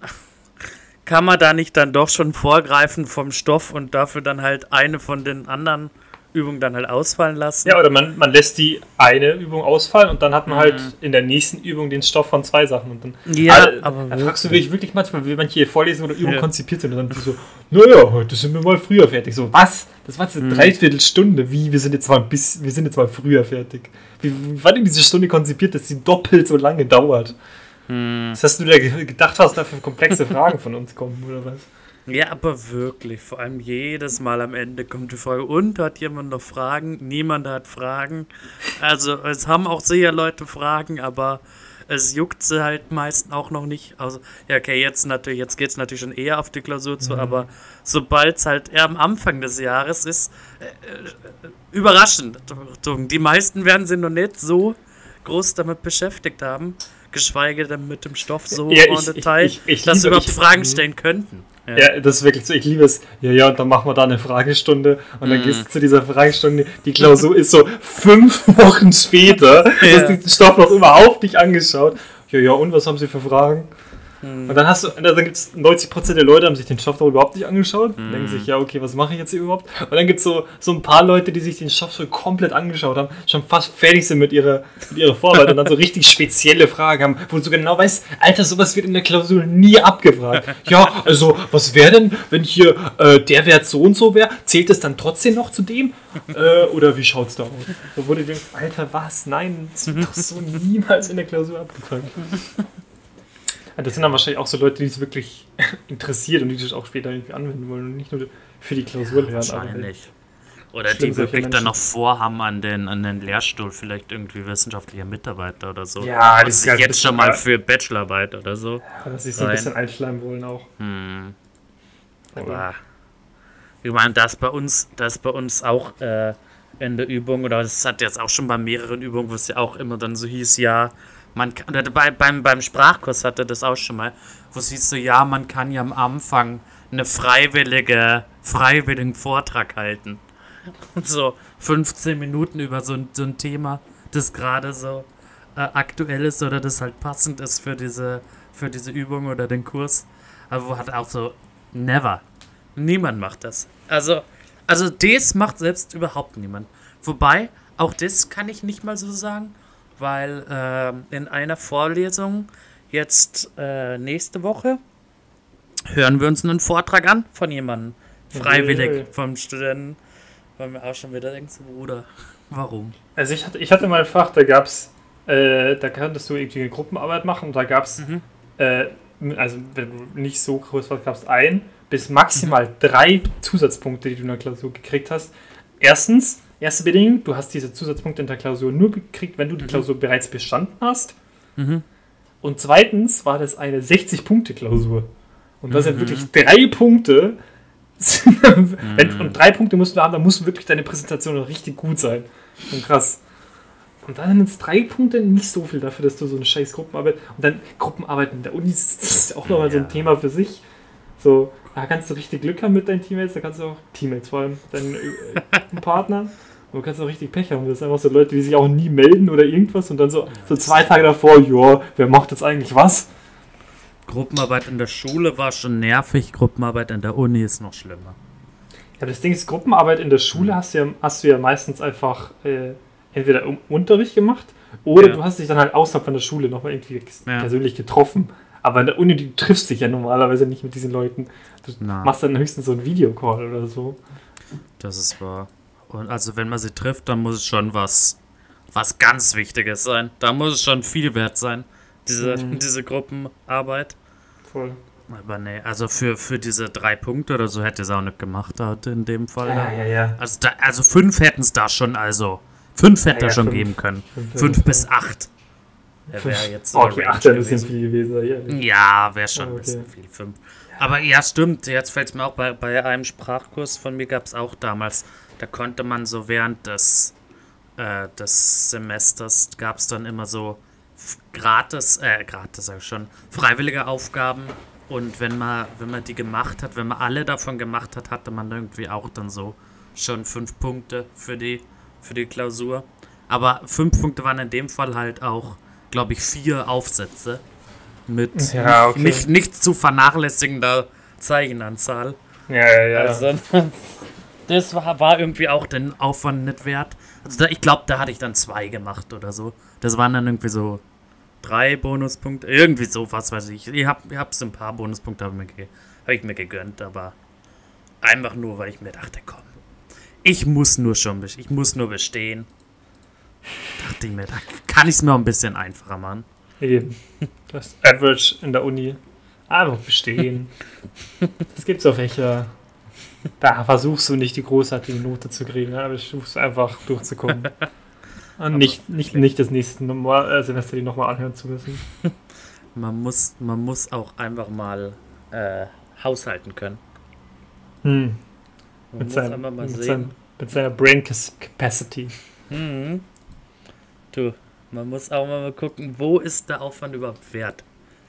kann man da nicht dann doch schon vorgreifen vom Stoff und dafür dann halt eine von den anderen Übungen dann halt ausfallen lassen. Ja, oder man, man lässt die eine Übung ausfallen und dann hat man Mhm. halt in der nächsten Übung den Stoff von zwei Sachen. Und dann Ja, Also, aber da fragst du dich wirklich manchmal, wie manche Vorlesungen oder Übungen Ja. konzipiert sind. Und dann so, naja, heute sind wir mal früher fertig. So, was? Das war jetzt eine Mhm. Dreiviertelstunde. Wie? Wir sind jetzt mal ein bisschen, wir sind jetzt mal früher fertig. Wie, wie war denn diese Stunde konzipiert, dass sie doppelt so lange dauert? Hm. Was hast du da ge- gedacht, was da für komplexe Fragen von uns kommen, oder was? Ja, aber wirklich, vor allem jedes Mal am Ende kommt die Frage, und hat jemand noch Fragen? Niemand hat Fragen. Also es haben auch sicher Leute Fragen, aber es juckt sie halt meist auch noch nicht. Also, ja, okay, jetzt natürlich, jetzt geht es natürlich schon eher auf die Klausur zu, Mhm. aber sobald es halt eher am Anfang des Jahres ist, äh, äh, überraschend. Die meisten werden sich noch nicht so groß damit beschäftigt haben, geschweige denn mit dem Stoff so Ja, ich- en ich- Detail, ich- ich dass sie liebe- überhaupt ich- Fragen mhm. stellen könnten. Ja, das ist wirklich so. Ich liebe es. Ja, ja, und dann machen wir da eine Fragestunde und dann Mhm. gehst du zu dieser Fragestunde. Die Klausur ist so fünf Wochen später. Du Ja. hast den Stoff noch überhaupt nicht angeschaut. Ja, ja, und was haben sie für Fragen? Mhm. Und dann hast du, und dann gibt es neunzig Prozent der Leute, haben sich den Stoff doch überhaupt nicht angeschaut. Und Mhm. denken sich, ja, okay, was mache ich jetzt hier überhaupt? Und dann gibt es so, so ein paar Leute, die sich den Stoff so komplett angeschaut haben, schon fast fertig sind mit ihrer, mit ihrer Vorarbeit und dann so richtig spezielle Fragen haben, wo du so genau weißt, Alter, sowas wird in der Klausur nie abgefragt. Ja, also, was wäre denn, wenn hier äh, der Wert so und so wäre? Zählt es dann trotzdem noch zu dem? Äh, oder wie schaut's da aus? Da wurde dir, Alter, was? Nein, das wird doch so niemals in der Klausur abgefragt. Ja, das sind dann wahrscheinlich auch so Leute, die es wirklich interessiert und die das auch später irgendwie anwenden wollen und nicht nur für die Klausur lernen. aber halt- Wahrscheinlich. Oder Schlimm, die solche wirklich dann Menschen. noch vorhaben an den, an den Lehrstuhl, vielleicht irgendwie wissenschaftlicher Mitarbeiter oder so. Ja, und das ist sich ja ein jetzt bisschen schon mal mal- für Bachelorarbeit oder so. dass sich so ein Rein. bisschen einschleimen wollen auch. Hm. Aber ich meine, das bei uns, das bei uns auch äh, in der Übung, oder das hat jetzt auch schon bei mehreren Übungen, wo es ja auch immer dann so hieß, ja, man kann, oder bei, beim, beim Sprachkurs hatte das auch schon mal, wo es hieß so, ja, man kann ja am Anfang eine freiwillige, freiwilligen Vortrag halten. Und so fünfzehn Minuten über so ein, so ein Thema, das gerade so äh, aktuell ist oder das halt passend ist für diese, für diese Übung oder den Kurs. Aber wo hat auch so, never. Niemand macht das. Also, also das macht selbst überhaupt niemand. Wobei, auch das kann ich nicht mal so sagen, weil ähm, in einer Vorlesung jetzt äh, nächste Woche hören wir uns einen Vortrag an von jemandem, freiwillig, Yay. vom Studenten, weil wir auch schon wieder denken, so, Bruder, warum? Also ich hatte, ich hatte mal ein Fach, da gab's, äh, da konntest du irgendwie eine Gruppenarbeit machen und da gab's, Mhm. äh, also wenn du nicht so groß warst, gab's ein bis maximal drei Zusatzpunkte, die du in der Klausur gekriegt hast. Erstens, erste Bedingung, du hast diese Zusatzpunkte in der Klausur nur gekriegt, wenn du die Klausur bereits bestanden hast. Mhm. Und zweitens war das eine sechzig-Punkte-Klausur. Und das sind Mhm. wirklich drei Punkte. Wenn, und drei Punkte musst du haben, dann muss wirklich deine Präsentation noch richtig gut sein. Und krass. Und dann sind es drei Punkte nicht so viel dafür, dass du so eine scheiß Gruppenarbeit. Und dann Gruppenarbeit in der Uni, das ist auch nochmal so ein Ja. Thema für sich. So, da kannst du richtig Glück haben mit deinen Teammates, da kannst du auch Teammates, vor allem deinen äh, Partner. Und du kannst auch richtig Pech haben. Das sind einfach so Leute, die sich auch nie melden oder irgendwas und dann so, so zwei Tage davor, ja, wer macht jetzt eigentlich was? Gruppenarbeit in der Schule war schon nervig, Gruppenarbeit in der Uni ist noch schlimmer. Ja, das Ding ist, Gruppenarbeit in der Schule hast du ja, hast du ja meistens einfach äh, entweder im Unterricht gemacht oder Ja. du hast dich dann halt außerhalb von der Schule nochmal irgendwie Ja. persönlich getroffen. Aber in der Uni, du triffst dich ja normalerweise nicht mit diesen Leuten. Du Na. machst dann höchstens so einen Videocall oder so. Das ist wahr. Und also wenn man sie trifft, dann muss es schon was, was ganz Wichtiges sein. Da muss es schon viel wert sein, diese, Mhm. diese Gruppenarbeit. Voll. Aber nee, also für, für diese drei Punkte oder so hätte es auch nicht gemacht halt in dem Fall. Ja, ja, ja. Also, da, also fünf hätten es da schon, also fünf hätte Ja, er ja, schon fünf. geben können. Fünf, Fünf fünf, bis ja. acht. Der wäre jetzt so Okay, Range acht wäre ein bisschen gewesen. viel gewesen. Ja. Ja, wäre schon Oh, ein okay. bisschen viel. Fünf. Aber ja, stimmt. Jetzt fällt es mir auch bei, bei einem Sprachkurs von mir gab es auch damals. Da konnte man so während des, äh, des Semesters gab es dann immer so f- gratis, äh, gratis sag ich schon, freiwillige Aufgaben. Und wenn man, wenn man die gemacht hat, wenn man alle davon gemacht hat, hatte man irgendwie auch dann so schon fünf Punkte für die, für die Klausur. Aber fünf Punkte waren in dem Fall halt auch, glaube ich, vier Aufsätze mit Ja, okay. nicht, nicht zu vernachlässigender Zeichenanzahl. Ja, ja, ja. Also, das war, war irgendwie auch den Aufwand nicht wert. Also da, ich glaube, da hatte ich dann zwei gemacht oder so. Das waren dann irgendwie so drei Bonuspunkte, irgendwie so, was weiß ich. Ich hab, ich hab's ein paar Bonuspunkte hab ich, mir ge- hab ich mir gegönnt, aber einfach nur, weil ich mir dachte, komm, ich muss nur schon, bes- ich muss nur bestehen. Dachte ich mir, da kann ich es mir auch ein bisschen einfacher machen. Eben. Das Average in der Uni. Einfach bestehen. Es gibt so Fächer, da versuchst du nicht die großartige Note zu kriegen, aber versuchst einfach durchzukommen. Und nicht, nicht, nicht das nächste Nummer, äh, Semester die nochmal anhören zu müssen. Man muss, man muss auch einfach mal äh, haushalten können. Hm. Man Mit, muss seinem, einfach mal mit, sehen. seinem, mit seiner Brain Cas- Capacity. Mhm. Du, man muss auch mal gucken, wo ist der Aufwand überhaupt wert?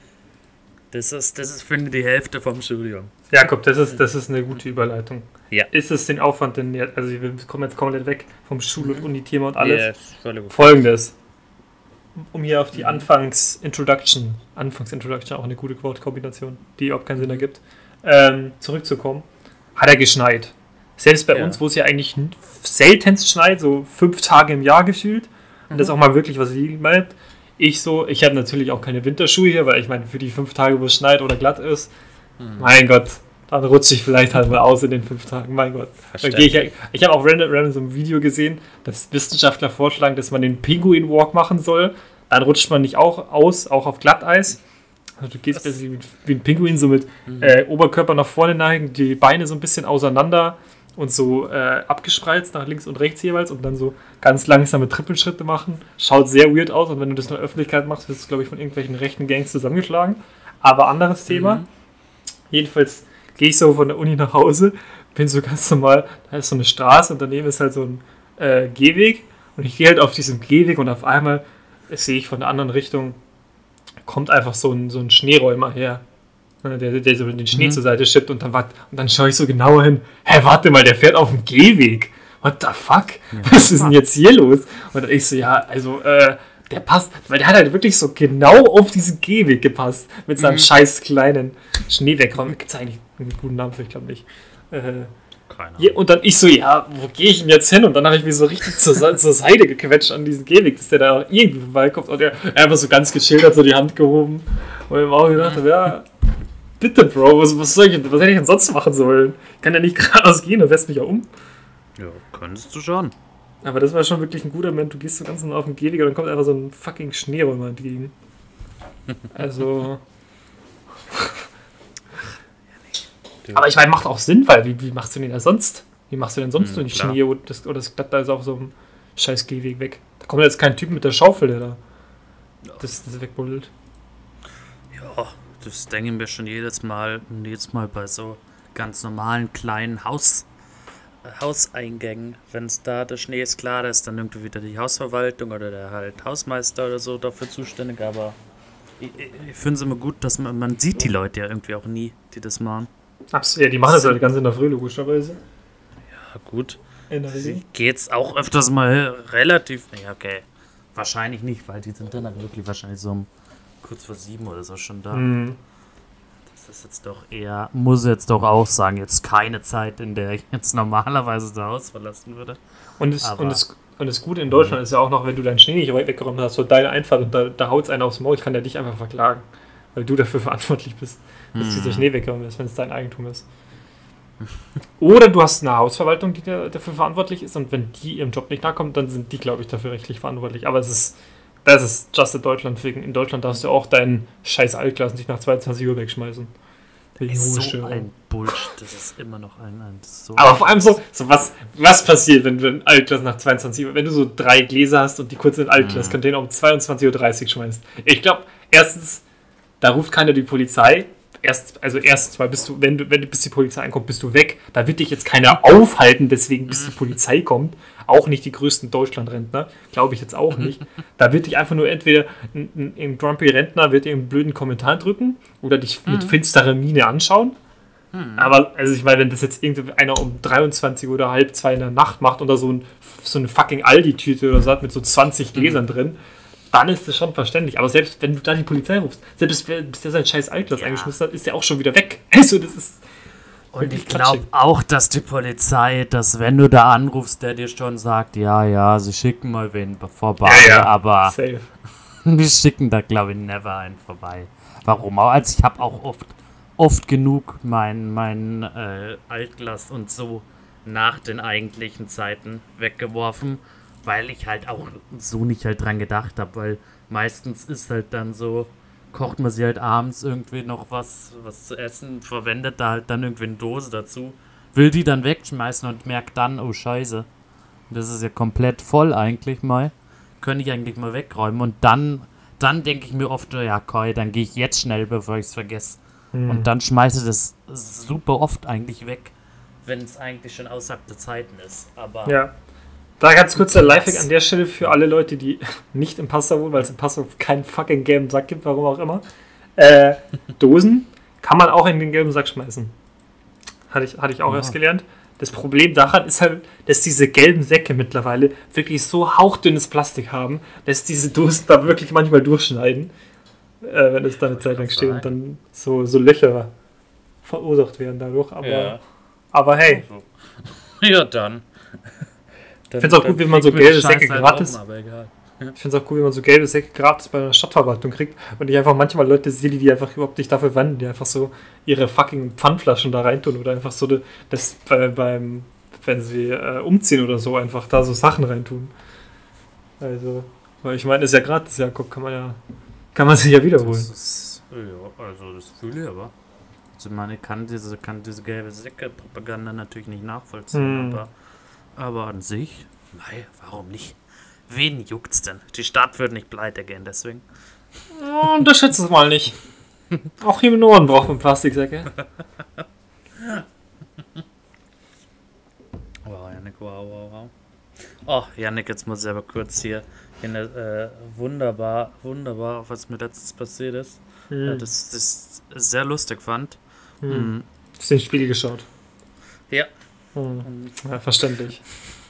Das ist, das ist, finde ich, die Hälfte vom Studium. Jakob, das ist, das ist eine gute Überleitung. Ja. Ist es den Aufwand denn jetzt, also wir kommen jetzt komplett weg vom Schul- und Uni-Thema und alles. Ja, ist völlig okay. Folgendes. Um hier auf die Anfangs-Introduction, Anfangs-Introduction, auch eine gute Quote-Kombination, die überhaupt keinen Sinn ergibt, ähm, zurückzukommen, hat er geschneit. Selbst bei Ja. uns, wo es ja eigentlich n- seltenst schneit, so fünf Tage im Jahr gefühlt, und das auch mal wirklich was liegen bleibt. Ich so, ich habe natürlich auch keine Winterschuhe hier, weil ich meine, für die fünf Tage, wo es schneit oder glatt ist, mein Gott, dann rutsche ich vielleicht halt mal aus in den fünf Tagen, mein Gott. Dann geh ich ja- ich habe auch random, random so ein Video gesehen, dass Wissenschaftler vorschlagen, dass man den Pinguin-Walk machen soll. Dann rutscht man nicht auch aus, auch auf Glatteis. Also du gehst Was? wie, wie ein Pinguin, so mit Mhm. äh, Oberkörper nach vorne neigen, die Beine so ein bisschen auseinander und so äh, abgespreizt nach links und rechts jeweils und dann so ganz langsame Trippelschritte machen. Schaut sehr weird aus und wenn du das in der Öffentlichkeit machst, wirst du, glaube ich, von irgendwelchen rechten Gangs zusammengeschlagen. Aber anderes Thema. Mhm. Jedenfalls gehe ich so von der Uni nach Hause, bin so ganz normal, da ist so eine Straße und daneben ist halt so ein äh, Gehweg und ich gehe halt auf diesem Gehweg und auf einmal sehe ich von der anderen Richtung, kommt einfach so ein, so ein Schneeräumer her, ne, der, der so den Schnee Mhm. zur Seite schippt und dann, wart- und dann schaue ich so genauer hin, hä, warte mal, der fährt auf dem Gehweg, what the fuck, was ist denn jetzt hier los? Und dann ich so, ja, also, äh, der passt, weil der hat halt wirklich so genau auf diesen Gehweg gepasst, mit seinem Mhm. scheiß kleinen Schneewegräumen. Gibt es eigentlich einen guten Namen für, ich glaube nicht. Äh, Keine ja, Ahnung. und dann ich so, ja, wo gehe ich denn jetzt hin? Und dann habe ich mich so richtig zur, Sa- zur Seite gequetscht an diesen Gehweg, dass der da irgendwie vorbeikommt. Und er er einfach so ganz geschildert, so die Hand gehoben. Und ich mir auch gedacht, habe, ja, bitte, Bro, was, was soll ich, was hätte ich denn sonst machen sollen? Ich kann ja nicht geradeaus gehen, dann fährst mich ja um. Ja, könntest du schon. Aber das war schon wirklich ein guter Moment. Du gehst so ganz normal auf den Gehweg und dann kommt einfach so ein fucking Schneeräumer entgegen. Also. Aber ich meine, macht auch Sinn, weil wie, wie machst du denn da sonst? Wie machst du denn sonst Hm, so den klar. Schnee oder das, oder das Glatteis auf so einem scheiß Gehweg weg? Da kommt jetzt kein Typ mit der Schaufel, der da das, das wegbuddelt. Ja, das denke ich mir schon jedes Mal, jedes Mal bei so ganz normalen kleinen Haus, äh, Hauseingängen. Wenn es da der Schnee ist, klar, da ist dann irgendwie wieder die Hausverwaltung oder der halt Hausmeister oder so dafür zuständig, aber ich, ich, ich finde es immer gut, dass man, man sieht die Leute ja irgendwie auch nie, die das machen. Absolut, ja, die machen das halt ganz in der Früh, logischerweise. Ja, gut. In der Regel. Geht's auch öfters mal relativ. Ja, okay. Wahrscheinlich nicht, weil die sind dann halt wirklich wahrscheinlich so um kurz vor sieben oder so schon da. Mhm. Das ist jetzt doch eher, muss jetzt doch auch sagen, jetzt keine Zeit, in der ich jetzt normalerweise das Haus verlassen würde. Und das, Aber- und, das, und das Gute in Deutschland ist ja auch noch, wenn du deinen Schnee nicht weggeräumt hast, so deine Einfahrt und da, da haut es einer aufs Maul, kann der dich einfach verklagen. Weil du dafür verantwortlich bist, dass Mhm. dieser Schnee weggeräumt ist, wenn es dein Eigentum ist. Oder du hast eine Hausverwaltung, die da, dafür verantwortlich ist und wenn die ihrem Job nicht nachkommt, dann sind die, glaube ich, dafür rechtlich verantwortlich. Aber es ist, das ist just in Deutschland. In Deutschland darfst du auch deinen scheiß Altklassen nicht nach zweiundzwanzig Uhr wegschmeißen. Ist so ein Bullshit, das ist immer noch ein... ein so Aber vor allem so, so was, was passiert, wenn du in Altglas nach zweiundzwanzig Uhr, wenn du so drei Gläser hast und die kurz in Altglas, mhm. könnt ihr den um zweiundzwanzig Uhr dreißig schmeißt. Ich glaube, erstens, da ruft keiner die Polizei. Erst, also erstens mal bist du, wenn du, wenn du bis die Polizei ankommt, bist du weg. Da wird dich jetzt keiner aufhalten, deswegen bis die Polizei kommt. Auch nicht die größten Deutschland-Rentner, glaube ich jetzt auch nicht. Da wird dich einfach nur entweder ein, ein grumpy Rentner wird dir einen blöden Kommentar drücken oder dich mit finsterer Miene anschauen. Aber, also ich meine, wenn das jetzt irgendeiner um dreiundzwanzig oder halb zwei in der Nacht macht oder so, ein, so eine fucking Aldi-Tüte oder so hat mit so zwanzig Gläsern drin, dann ist das schon verständlich. Aber selbst wenn du da die Polizei rufst, selbst bis der sein scheiß Altglas ja. eingeschmissen hat, ist der auch schon wieder weg. Also das ist... Und ich glaube auch, dass die Polizei, dass wenn du da anrufst, der dir schon sagt, ja, ja, sie schicken mal wen vorbei, ja, ja. aber Safe. die schicken da, glaube ich, never einen vorbei. Warum auch? Also ich habe auch oft, oft genug mein, mein äh, Altglas und so nach den eigentlichen Zeiten weggeworfen, weil ich halt auch so nicht halt dran gedacht habe, weil meistens ist halt dann so, kocht man sie halt abends irgendwie noch was, was zu essen, verwendet da halt dann irgendwie eine Dose dazu, will die dann wegschmeißen und merkt dann, oh Scheiße, das ist ja komplett voll eigentlich mal, könnte ich eigentlich mal wegräumen und dann, dann denke ich mir oft, ja Koi, dann gehe ich jetzt schnell, bevor ich es vergesse. Hm. Und dann schmeiße ich das super oft eigentlich weg, wenn es eigentlich schon außerhalb der Zeiten ist. Aber ja. Da ganz kurz der Lifehack an der Stelle für alle Leute, die nicht im Passau wohnen, weil es im Passau keinen fucking gelben Sack gibt, warum auch immer. Äh, Dosen kann man auch in den gelben Sack schmeißen. Hatte ich, hatte ich auch ja. erst gelernt. Das Problem daran ist halt, dass diese gelben Säcke mittlerweile wirklich so hauchdünnes Plastik haben, dass diese Dosen da wirklich manchmal durchschneiden, äh, wenn es da eine Zeit lang steht und dann so, so Löcher verursacht werden dadurch. Aber, ja. aber hey. Ja, dann. Ich finde es auch gut, wenn man so gelbe Säcke gratis. Um, ich finde es auch gut, wenn man so gelbe Säcke gratis bei einer Stadtverwaltung kriegt und ich einfach manchmal Leute sehe, die einfach überhaupt nicht dafür wenden, die einfach so ihre fucking Pfandflaschen da reintun oder einfach so das bei, beim, wenn sie äh, umziehen oder so, einfach da so Sachen reintun. Also, weil ich meine, ist ja gratis, ja, guck, kann man ja, kann man sich ja wiederholen. Das ist, ja, also das fühle ich aber. Also, ich meine, ich kann diese, kann diese gelbe Säcke-Propaganda natürlich nicht nachvollziehen, hm. aber Aber an sich, nein, warum nicht? Wen juckt's denn? Die Stadt wird nicht pleite gehen, deswegen. Oh, unterschätze es mal nicht. Auch hier im Norden braucht man Plastiksäcke. Wow, Janik, wow, wow, wow. Oh, Janik, jetzt muss ich aber kurz hier in der, äh, wunderbar, wunderbar, was mir letztens passiert ist. Hm. Äh, das, das sehr lustig fand. Hm. Hm. Hast du den Spiegel geschaut? Ja. Hm. Ja, verständlich.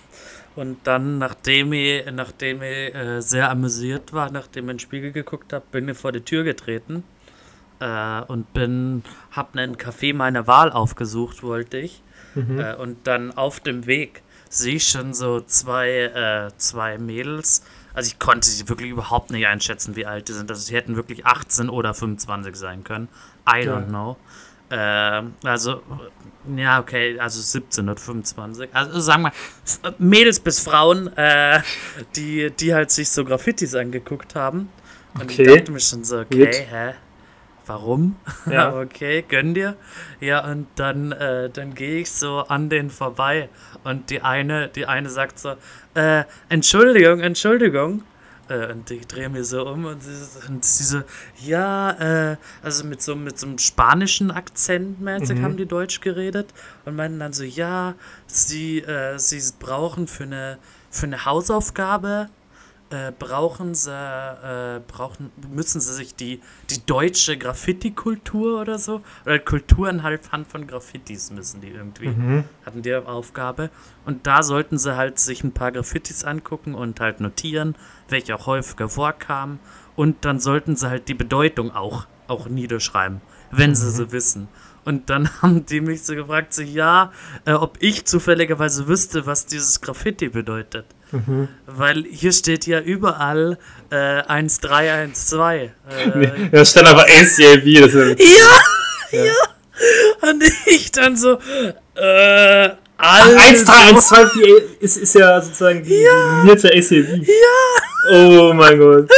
Und dann, nachdem ich, nachdem ich äh, sehr amüsiert war, nachdem ich in den Spiegel geguckt habe, bin ich vor die Tür getreten äh, und bin, hab einen Café meiner Wahl aufgesucht, wollte ich. Mhm. Äh, und dann auf dem Weg sehe ich schon so zwei, äh, zwei Mädels. Also ich konnte sie wirklich überhaupt nicht einschätzen, wie alt die sind. Also sie hätten wirklich achtzehn oder fünfundzwanzig sein können. I don't ja. know. Äh, also, ja, okay, also siebzehn oder fünfundzwanzig. Also sagen wir Mädels bis Frauen, äh, die, die halt sich so Graffitis angeguckt haben. Und okay. ich dachte mir schon so, okay, Gut. hä? Warum? Ja. Okay, gönn dir. Ja, und dann, äh, dann gehe ich so an denen vorbei und die eine, die eine sagt so, äh, Entschuldigung, Entschuldigung. Äh, und ich drehe mir so um und sie, und sie so, ja, äh, also mit so, mit so einem spanischen Akzent mäßig mhm. haben die Deutsch geredet und meinten dann so, ja, sie, äh, sie brauchen für eine, für eine Hausaufgabe, äh, brauchen sie, äh, brauchen, müssen sie sich die, die deutsche Graffiti-Kultur oder so, oder Kultur anhand von Graffitis müssen die irgendwie, mhm. hatten die Aufgabe. Und da sollten sie halt sich ein paar Graffitis angucken und halt notieren, welche auch häufiger vorkamen. Und dann sollten sie halt die Bedeutung auch, auch niederschreiben, wenn mhm. sie sie wissen. Und dann haben die mich so gefragt, so, ja, äh, ob ich zufälligerweise wüsste, was dieses Graffiti bedeutet. Mhm. Weil hier steht ja überall äh, eins drei eins zwei. Äh, nee, da stand aber A C A B. Das ist ja, ja, ja. Und ich dann so, äh, Ach, eins drei eins zwei vier ist, ist ja sozusagen die Ja. minierte A C V. Ja! Oh mein Gott.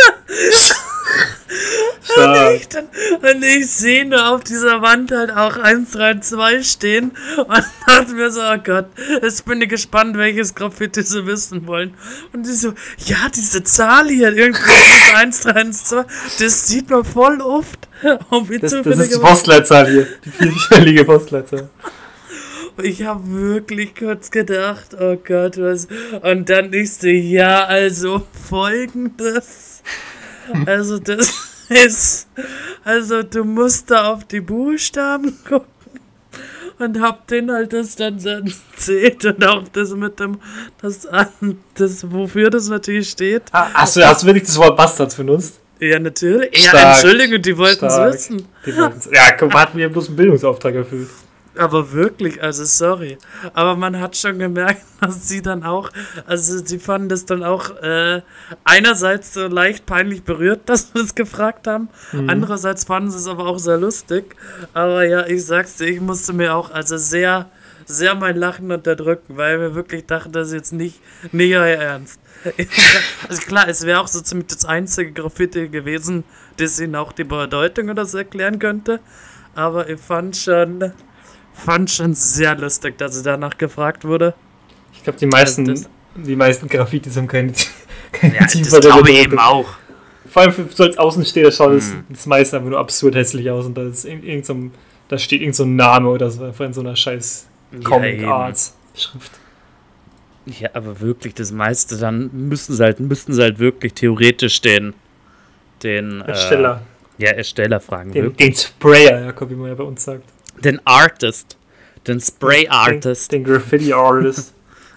Und Stark. ich, dann, und ich sehe nur auf dieser Wand halt auch eins drei zwei stehen und dachte mir so, oh Gott, jetzt bin ich gespannt, welches Graffiti sie wissen wollen. Und die so, ja, diese Zahl hier, irgendwie diese eins drei eins zwei, das sieht man voll oft. Oh, wie Das, das zufällig ist die aber- Postleitzahl hier. Die vierstellige Postleitzahl. Ich habe wirklich kurz gedacht, oh Gott, was. Und dann ich so, ja, also folgendes. Also das ist, also du musst da auf die Buchstaben gucken und hab den halt das dann so erzählt und auch das mit dem, das an, das, wofür das natürlich steht. Ah, hast, du, hast du wirklich das Wort Bastards benutzt? Ja, natürlich. Ja, Stark. Entschuldigung, die wollten es Stark. wissen. Die wollten's- Ja, komm, hat mir bloß einen Bildungsauftrag erfüllt. Aber wirklich, also sorry. Aber man hat schon gemerkt, dass sie dann auch, also sie fanden das dann auch äh, einerseits so leicht peinlich berührt, dass wir das gefragt haben. Mhm. Andererseits fanden sie es aber auch sehr lustig. Aber ja, ich sag's dir, ich musste mir auch also sehr, sehr mein Lachen unterdrücken, weil wir wirklich dachten, das ist jetzt nicht, nicht euer Ernst. Also klar, es wäre auch so ziemlich das einzige Graffiti gewesen, das ihnen auch die Bedeutung oder so erklären könnte. Aber ich fand schon... Fand schon sehr lustig, dass sie danach gefragt wurde. Ich glaube, die meisten, Also das- die meisten Graffitis haben keine, keine Ja, das tiefere glaube ich Bedeutung. eben auch. Vor allem für so als Außenstehender schaut es Hm. das meiste einfach nur absurd hässlich aus und da, ist irgend, irgend so ein, da steht irgend so ein Name oder so, einfach in so einer scheiß Ja, Comic-Art-Schrift. Ja, aber wirklich das meiste, dann müssen sie halt, müssten sie halt wirklich theoretisch den, den Ersteller, Äh, ja, Ersteller fragen. den, wirklich. den Sprayer, Jakob, wie man ja bei uns sagt. Den Artist. Den Spray Artist. Den, den Graffiti-Artist.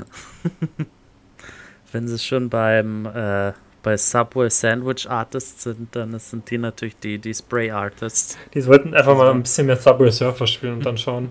Wenn sie schon beim äh, bei Subway Sandwich Artists sind, dann sind die natürlich die, die Spray Artists. Die sollten einfach mal ein bisschen mehr Subway Surfer spielen und dann schauen,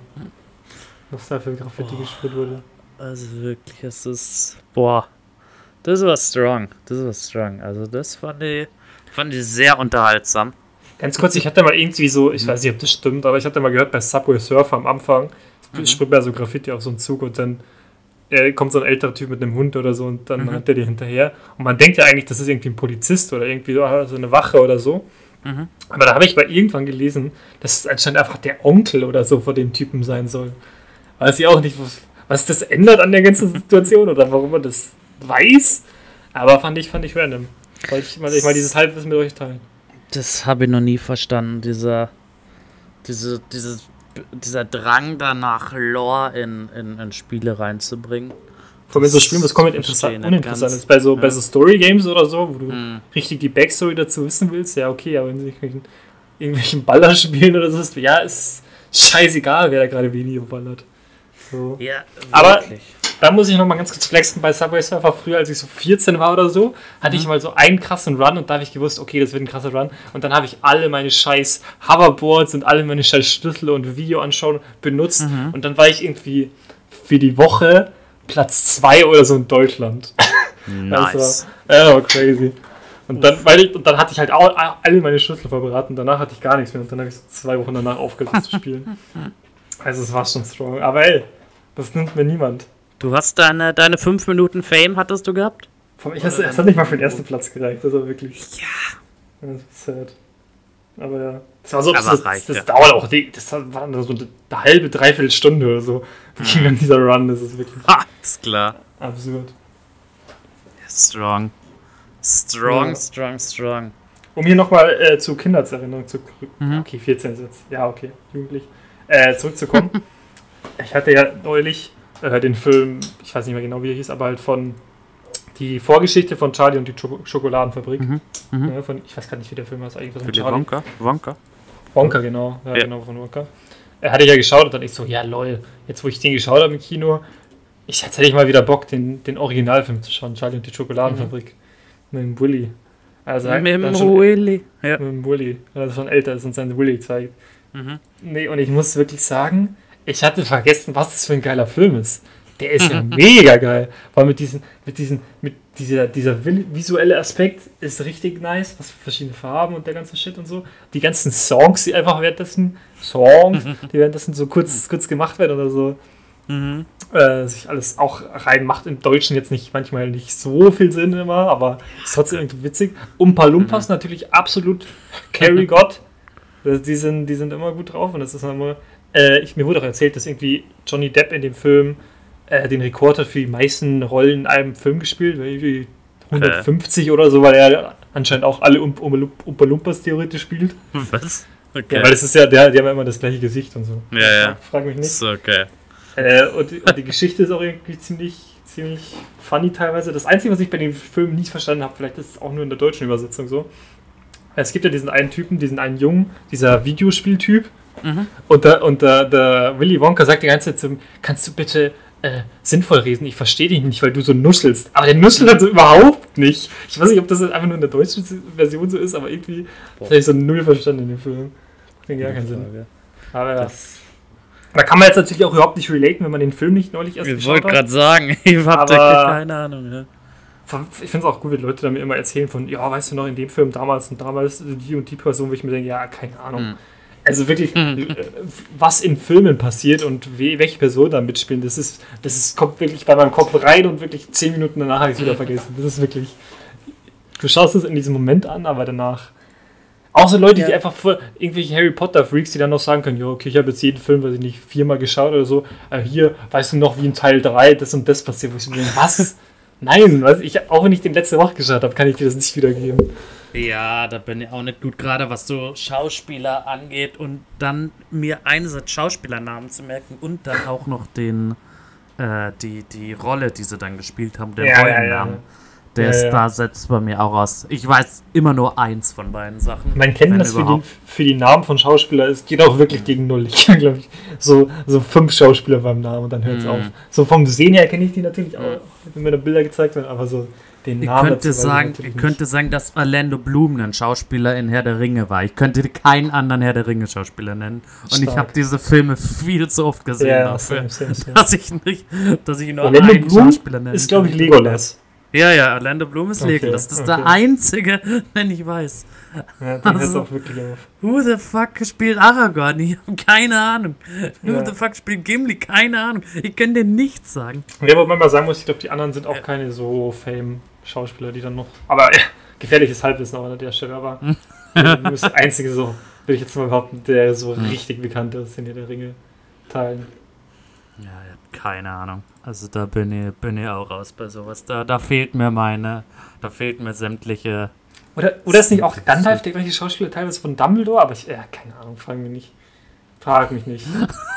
was da für Graffiti gespielt wurde. Also wirklich, es ist. Boah. Das war strong. Das war strong. Also das fand ich, fand ich sehr unterhaltsam. Ganz kurz, ich hatte mal irgendwie so, ich weiß nicht, ob das stimmt, aber ich hatte mal gehört, bei Subway Surfer am Anfang Mhm. sprüht man so Graffiti auf so einen Zug und dann äh, kommt so ein älterer Typ mit einem Hund oder so und dann Mhm. rennt der dir hinterher. Und man denkt ja eigentlich, das ist irgendwie ein Polizist oder irgendwie so so eine Wache oder so. Mhm. Aber da habe ich bei irgendwann gelesen, dass es anscheinend einfach der Onkel oder so von dem Typen sein soll. Weiß ich auch nicht, was, was das ändert an der ganzen Situation oder warum man das weiß. Aber fand ich, fand ich random. Wollte ich mal, ich mal dieses Halbwissen mit euch teilen. Das habe ich noch nie verstanden, dieser, diese, dieses, dieser Drang danach, Lore in, in, in Spiele reinzubringen. Vor allem so Das Spielen, was komplett verstehe interessant, ich nicht uninteressant ganz. ist. Bei so, bei Ja. so Story-Games oder so, wo du Mhm. richtig die Backstory dazu wissen willst, ja okay, aber wenn sie irgendwelchen, irgendwelchen Baller spielen oder so, ist ja, ist scheißegal, wer da gerade Video ballert. So. Ja, Aber- wirklich. Da muss ich nochmal ganz kurz flexen bei Subway Surfer. Früher, als ich so vierzehn war oder so, hatte ich mal so einen krassen Run und da habe ich gewusst, okay, das wird ein krasser Run. Und dann habe ich alle meine scheiß Hoverboards und alle meine scheiß Schlüssel und Video anschauen benutzt. Und dann war ich irgendwie für die Woche Platz zwei oder so in Deutschland. Nice. Das war, ja, war crazy. Und dann, weil ich, und dann hatte ich halt auch alle meine Schlüssel vorbereitet und danach hatte ich gar nichts mehr. Und dann habe ich so zwei Wochen danach aufgehört zu spielen. Also es war schon strong. Aber ey, das nimmt mir niemand. Du hast deine, deine fünf Minuten Fame, hattest du gehabt? Ich, es, es hat nicht mal für den ersten Platz gereicht, das war wirklich. Ja. Das ist sad. Aber ja. Das war so, Aber das, reicht, das, ja. dauert auch, die- das war nur so eine halbe, dreiviertel Stunde oder so. Ging dann dieser Run, das ist wirklich Ha, ist klar. absurd. Strong. Strong, Ja. strong, strong. Um hier nochmal äh, zu Kindheitserinnerung zu. Mhm. Okay, vierzehn ist jetzt. Ja, okay, jugendlich. Äh, zurückzukommen. Ich hatte ja neulich äh, den Film, ich weiß nicht mehr genau, wie er hieß, aber halt von die Vorgeschichte von Charlie und die Schoko- Schokoladenfabrik. Mhm. Mhm. Ja, von, ich weiß gar nicht, wie der Film heißt eigentlich. Was mit Willy Charlie? Wonka? Wonka? Wonka, genau. Ja, Ja. genau, von Wonka. Er hatte ich ja geschaut und dann ich so, ja lol, jetzt wo ich den geschaut habe im Kino, ich, jetzt hätte ich mal wieder Bock, den, den Originalfilm zu schauen, Charlie und die Schokoladenfabrik. Mit dem Willy. Also Mit dem dann schon- Willy. Ja. mit dem Willy, weil er schon älter ist und sein Willy zeigt. Mhm. Nee, und ich muss wirklich sagen, ich hatte vergessen, was das für ein geiler Film ist. Der ist ja mega geil. Weil mit diesen, mit diesen, mit dieser, dieser visuelle Aspekt ist richtig nice, was für verschiedene Farben und der ganze Shit und so. Die ganzen Songs, die einfach währenddessen, Songs, die währenddessen so kurz, kurz gemacht werden oder so, Mhm. äh, sich alles auch reinmacht. Im Deutschen jetzt nicht, manchmal nicht so viel Sinn immer, aber ist trotzdem irgendwie witzig. Umpa Lumpas Mhm. natürlich absolut Carry God. Das- Die sind, die sind immer gut drauf und das ist immer, äh, ich, mir wurde auch erzählt, dass irgendwie Johnny Depp in dem Film äh, den Rekord hat für die meisten Rollen in einem Film gespielt, weil irgendwie hundertfünfzig oder so, weil er anscheinend auch alle Um- Um- Umpa Lumpas theoretisch spielt. Was? Okay. Ja, weil das ist ja, der, die haben ja immer das gleiche Gesicht und so. Ja, ja. Frag mich nicht. Ist okay. Äh, und, die- und die Geschichte ist auch irgendwie ziemlich, ziemlich funny teilweise. Das Einzige, was ich bei dem Film nicht verstanden habe, vielleicht ist es auch nur in der deutschen Übersetzung so. Es gibt ja diesen einen Typen, diesen einen Jungen, dieser Videospieltyp. Mhm. Und, der, und der, der Willy Wonka sagt die ganze Zeit zu ihm, kannst du bitte äh, sinnvoll reden? Ich verstehe dich nicht, weil du so nuschelst. Aber der nuschelt halt so überhaupt nicht. Ich weiß nicht, ob das jetzt einfach nur in der deutschen Version so ist, aber irgendwie das habe ich so null verstanden in dem Film. Macht gar keinen Sinn. Aber ja. Das, Da kann man jetzt natürlich auch überhaupt nicht relaten, wenn man den Film nicht neulich erst ich geschaut wollte hat. gerade sagen, ich habe Aber- da keine Ahnung. Ja. Ich finde es auch gut, wenn Leute da mir immer erzählen von, ja, weißt du noch, in dem Film damals und damals die und die Person, wo ich mir denke, ja, keine Ahnung. Mhm. Also wirklich, Mhm. äh, was in Filmen passiert und we welche Personen da mitspielen, das ist, das ist, kommt wirklich bei meinem Kopf rein und wirklich zehn Minuten danach habe ich es wieder vergessen. Das ist wirklich, du schaust es in diesem Moment an, aber danach. Auch so Leute, Ja. die einfach vor irgendwelche Harry Potter Freaks, die dann noch sagen können, ja, okay, ich habe jetzt jeden Film, weiß ich nicht, viermal geschaut oder so, aber hier, weißt du noch, wie in Teil drei das und das passiert, wo ich mir denke, was? Nein, was? Ich, auch wenn ich den letzte Woche geschaut habe, kann ich dir das nicht wiedergeben. Ja, da bin ich auch nicht gut, gerade was so Schauspieler angeht und dann mir einen Satz Schauspielernamen zu merken und dann auch noch den, äh, die, die Rolle, die sie dann gespielt haben, den Ja, ja, Rollennamen. ja. Der Ja, ist ja. da, setzt bei mir auch aus. Ich weiß immer nur eins von beiden Sachen. Mein Kenntnis wenn für die, überhaupt. für die Namen von Schauspielern ist, geht auch wirklich gegen null. Ich habe, glaube ich, so, so fünf Schauspieler beim Namen und dann hört es Mhm. auf. So vom Sehen her kenne ich die natürlich auch, wenn mir da Bilder gezeigt werden, aber so den Ich Namen könnte, dazu weiß sagen, natürlich ich nicht. könnte sagen, dass Orlando Bloom ein Schauspieler in Herr der Ringe war. Ich könnte keinen anderen Herr der Ringe Schauspieler nennen. Und ich Stark. habe diese Filme viel zu oft gesehen Ja, dafür, same, same, same. dass ich nicht, dass ich nur Orlando einen Bloom Schauspieler nenne. ist, glaube ich, Legolas. Ja, ja, Orlando Bloom ist Okay, Legolas. Das ist okay. der einzige, den ich weiß. Ja, dann hört es Also- auch wirklich auf. Who the fuck spielt Aragorn? Ich habe keine Ahnung. Who Ja. the fuck spielt Gimli? Keine Ahnung. Ich kann dir nichts sagen. Ja, wobei man sagen muss, ich glaube, die anderen sind auch keine so Fame-Schauspieler, die dann noch. Aber äh, gefährliches Halbwissen auch an der Stelle. Aber du bist der Einzige, so, will ich jetzt mal behaupten, der so richtig bekannt ist in der Ringe teilen. Ja, ich habe keine Ahnung. Also da bin ich, bin ich auch raus bei sowas. Da, da fehlt mir meine, da fehlt mir sämtliche. Oder, oder ist nicht auch Gandalf der gleiche Schauspieler teilweise von Dumbledore? Aber ich, ja, keine Ahnung, frag mich nicht. Frag mich nicht.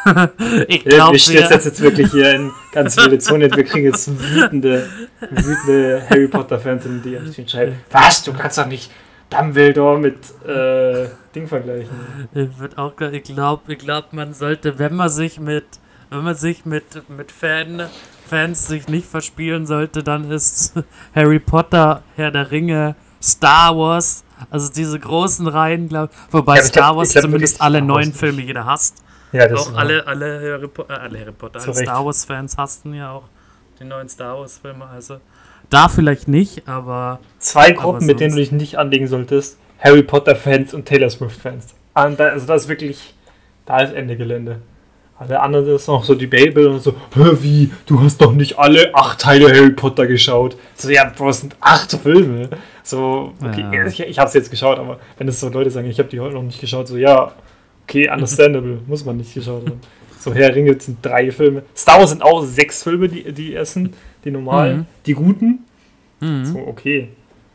Ich Wir, glaube, wir stürzen jetzt, jetzt wirklich hier in ganz wilde Zone. Wir kriegen jetzt wütende, wütende Harry Potter-Fans in die die schreiben, was, du kannst doch nicht Dumbledore mit äh, Ding vergleichen. ich würd auch, ich glaube, ich glaub, man sollte, wenn man sich mit, wenn man sich mit, mit Fan, Fans sich nicht verspielen sollte, dann ist Harry Potter, Herr der Ringe, Star Wars, also diese großen Reihen, glaube ich. Wobei Ja, aber ich Star glaub- Wars ich glaub zumindest wirklich alle Star neuen Wars Filme jeder hasst. Ja, das Auch ist alle, alle Harry, Po- äh, alle Harry Potter, Zu alle Recht. Star Wars-Fans hassten ja auch die neuen Star Wars-Filme. Also da vielleicht nicht, aber zwei Aber Gruppen, mit denen du sonst- dich nicht anlegen solltest. Harry Potter-Fans und Taylor Swift-Fans. Und da- Also das ist wirklich, da ist Ende Gelände. Alle anderen ist noch so debatable und so, hä, wie, du hast doch nicht alle acht Teile Harry Potter geschaut. So, ja, Bro, es sind acht Filme. So, okay, Ja. ich, ich hab's jetzt geschaut, aber wenn es so Leute sagen, ich habe die heute noch nicht geschaut, so, ja, okay, understandable, muss man nicht geschaut haben. So, Herr der Ringe sind drei Filme. Star Wars sind auch sechs Filme, die, die ersten, die normalen, Mhm. die guten. mhm. So, okay.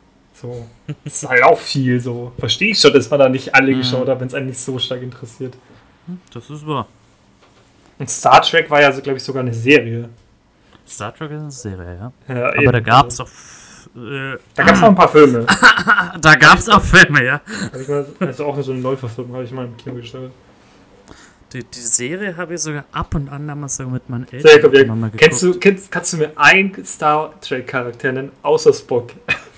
So, das ist halt auch viel, so. Verstehe ich schon, dass man da nicht alle Mhm. geschaut hat, wenn es einen nicht so stark interessiert. das ist wahr. Und Star Trek war ja, so, glaube ich, sogar eine Serie. Star Trek ist eine Serie, ja. Ja, Aber eben. da gab's auch, äh, Da gab es noch ein paar Filme. da gab's auch Filme, ja. Hab ich mal, also auch so eine Neuverfilmung, habe ich mal im Kino gestellt. Die, die Serie habe ich sogar ab und an damals sogar mit meinen So, Eltern Jakob, Jakob, immer mal kennst geguckt. du, kennst, kannst du mir einen Star Trek-Charakter nennen, außer Spock?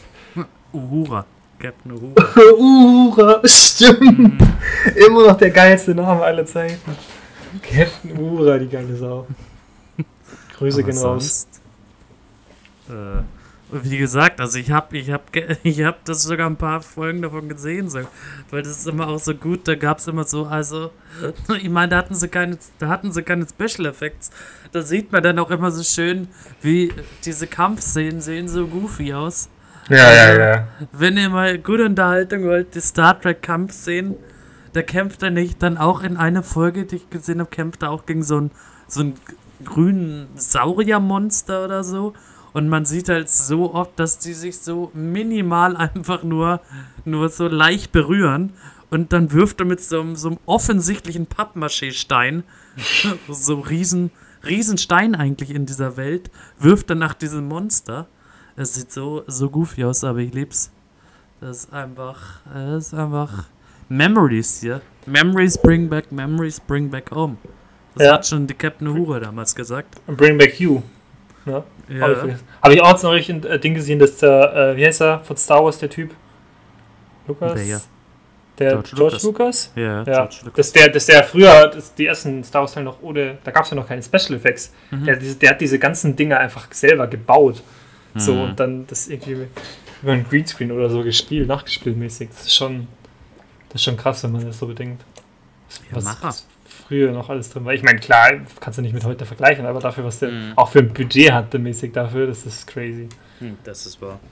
Uhura. Captain Uhura. Uhura, stimmt. Immer noch der geilste Name aller Zeiten. Captain Uhura, die geile Sau. Grüße Aber gehen raus. sonst, äh, wie gesagt, also ich habe ich hab, ge- ich hab das sogar ein paar Folgen davon gesehen, so, weil das ist immer auch so gut, da gab es immer so, also, ich meine, da hatten sie keine, da hatten sie keine Special Effects, da sieht man dann auch immer so schön, wie diese Kampfszenen sehen so goofy aus. Ja, ja, ja. Wenn ihr mal gute Unterhaltung wollt, die Star Trek Kampfszenen, da kämpft er nicht, dann auch in einer Folge, die ich gesehen habe, kämpft er auch gegen so ein, so ein grünen Sauriermonster oder so. Und man sieht halt so oft, dass die sich so minimal einfach nur, nur so leicht berühren. Und dann wirft er mit so, einem- so einem offensichtlichen Pappmaché-Stein, so riesen, riesen Stein eigentlich in dieser Welt, wirft er nach diesem Monster. Es sieht so, so goofy aus, aber ich lieb's. Das ist einfach, das ist einfach Memories hier. Memories bring back, Memories bring back home. Das Ja. hat schon die Captain Uhura damals gesagt. Bring Back You. Ja. Ja. Habe ich, vergessen. Hab ich auch jetzt noch ein äh, Ding gesehen, dass der, äh, wie heißt er, von Star Wars, der Typ? Lukas? Wer? Der George George, Lucas. Lucas? Ja, Ja, George Lucas. dass der, dass der früher, dass die ersten Star Wars Teile noch ohne, da gab es ja noch keine Special Effects. Mhm. Der, diese, der hat diese ganzen Dinger einfach selber gebaut. So, Mhm. und dann das irgendwie über einen Greenscreen oder so gespielt, nachgespielt mäßig. Das ist schon, das ist schon krass, wenn man das so bedenkt. Ja, Was, Macher. was früher noch alles drin war. Ich meine, klar, kannst du nicht mit heute vergleichen, aber dafür, was der Mhm. auch für ein Budget hatte, mäßig dafür, das ist crazy. Hm, das ist wahr.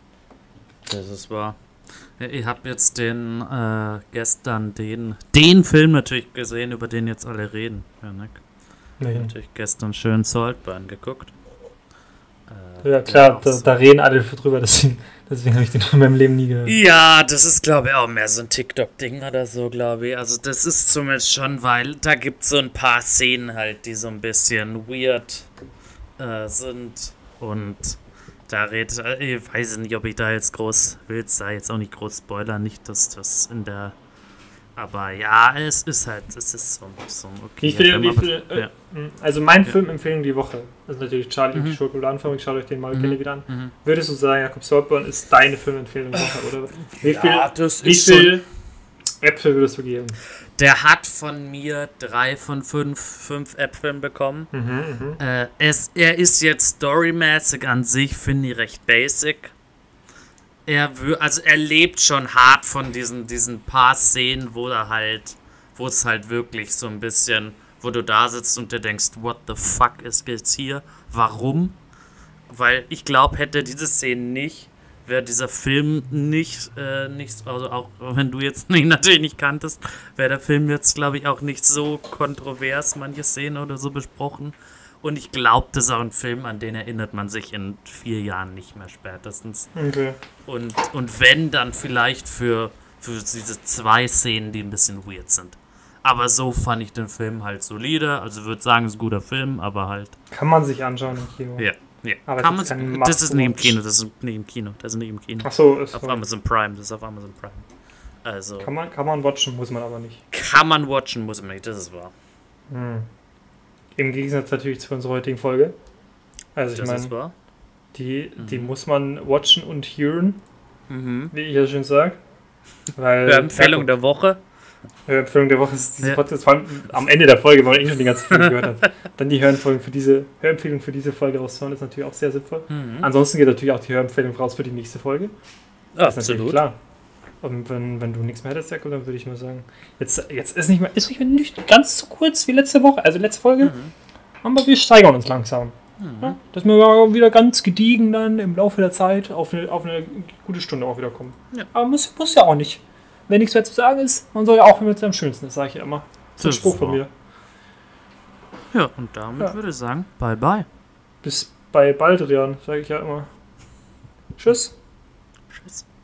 Das ist wahr. Ja, ich habe jetzt den, äh, gestern den, den Film natürlich gesehen, über den jetzt alle reden. Ja, ne? Ja, Natürlich gestern schön Saltburn geguckt. Äh, ja klar, auch da, so- da reden alle drüber, deswegen, deswegen habe ich den in meinem Leben nie gehört. Ja, das ist, glaube ich, auch mehr so ein TikTok-Ding oder so, glaube ich. Also das ist zumindest schon, weil da gibt es so ein paar Szenen halt, die so ein bisschen weird äh, sind. Und da redet, äh, ich weiß nicht, ob ich da jetzt groß, will jetzt da jetzt auch nicht groß spoilern, nicht, dass das in der, aber ja, es ist halt, es ist so, so okay. Wie viel, Film, wie aber- viel, äh, ja. also mein Ja. Filmempfehlung die Woche, das ist natürlich Charlie, die Mhm. Schokoladenfabrik, schaut euch den mal Mhm. gerne wieder an. Mhm. Würdest du sagen, Jakob Saltburn ist deine Filmempfehlung die Woche, oder? Wie viel, Ja, das wie ist schon- viel Äpfel würdest du geben? Der hat von mir drei von fünf, fünf Äpfeln bekommen. Mhm, mhm. Äh, es, er ist jetzt storymäßig an sich, finde ich, recht basic. Er wür- also er lebt schon hart von diesen, diesen paar Szenen, wo er halt, wo es halt wirklich so ein bisschen, wo du da sitzt und dir denkst, what the fuck ist jetzt hier? Warum? Weil ich glaube, hätte diese Szenen nicht, wäre dieser Film nicht, äh, nicht, also auch wenn du jetzt nicht, natürlich nicht kanntest, wäre der Film jetzt, glaube ich, auch nicht so kontrovers, manche Szenen oder so besprochen. Und ich glaube, das ist auch ein Film, an den erinnert man sich in vier Jahren nicht mehr spätestens. Okay. Und, und wenn, dann vielleicht für, für diese zwei Szenen, die ein bisschen weird sind. Aber so fand ich den Film halt solide. Also würde sagen, es ist ein guter Film, aber halt. Kann man sich anschauen im Kino. Ja, ja. Aber Kann das ist man, kein das ist nicht im Must-Watch. Kino, das ist nicht im Kino, das ist nicht im Kino. Achso, ist Auf so. Amazon Prime, das ist auf Amazon Prime. Also, Kann man, kann man watchen, muss man aber nicht. kann man watchen, muss man nicht, das ist wahr. Hm. Im Gegensatz natürlich zu unserer heutigen Folge. Also ich Das ist meine, wahr. die, die Mhm. muss man watchen und hören, Mhm. wie ich ja schon sage. Weil Empfehlung der Woche. Hörempfehlung der Woche ist diese Ja. Podcast, vor allem am Ende der Folge, weil man eh schon die ganze Folge gehört hat. Dann die Hörempfehlung für diese Hörempfehlung für diese Folge rauszuhauen, ist natürlich auch sehr sinnvoll. Mhm. Ansonsten geht natürlich auch die Hörempfehlung raus für die nächste Folge. Das ist natürlich Absolut. klar. Und wenn, wenn du nichts mehr hättest, Jakob, dann würde ich nur sagen, jetzt, jetzt ist nicht mehr, ist nicht mehr nicht ganz so kurz wie letzte Woche, also letzte Folge, Mhm. aber wir steigern uns langsam. Mhm. Ja, dass wir mal wieder ganz gediegen dann im Laufe der Zeit auf eine, auf eine gute Stunde auch wieder kommen. Ja. Aber muss, muss ja auch nicht. Wenn nichts mehr zu sagen ist, man soll ja auch, wenn es am schönsten ist, sage ich ja immer. Das ist ein Das Spruch ist von wahr. mir. Ja, und damit Ja. würde ich sagen, bye bye. Bis bei bald, Rian, sage ich ja immer. Tschüss. Tschüss.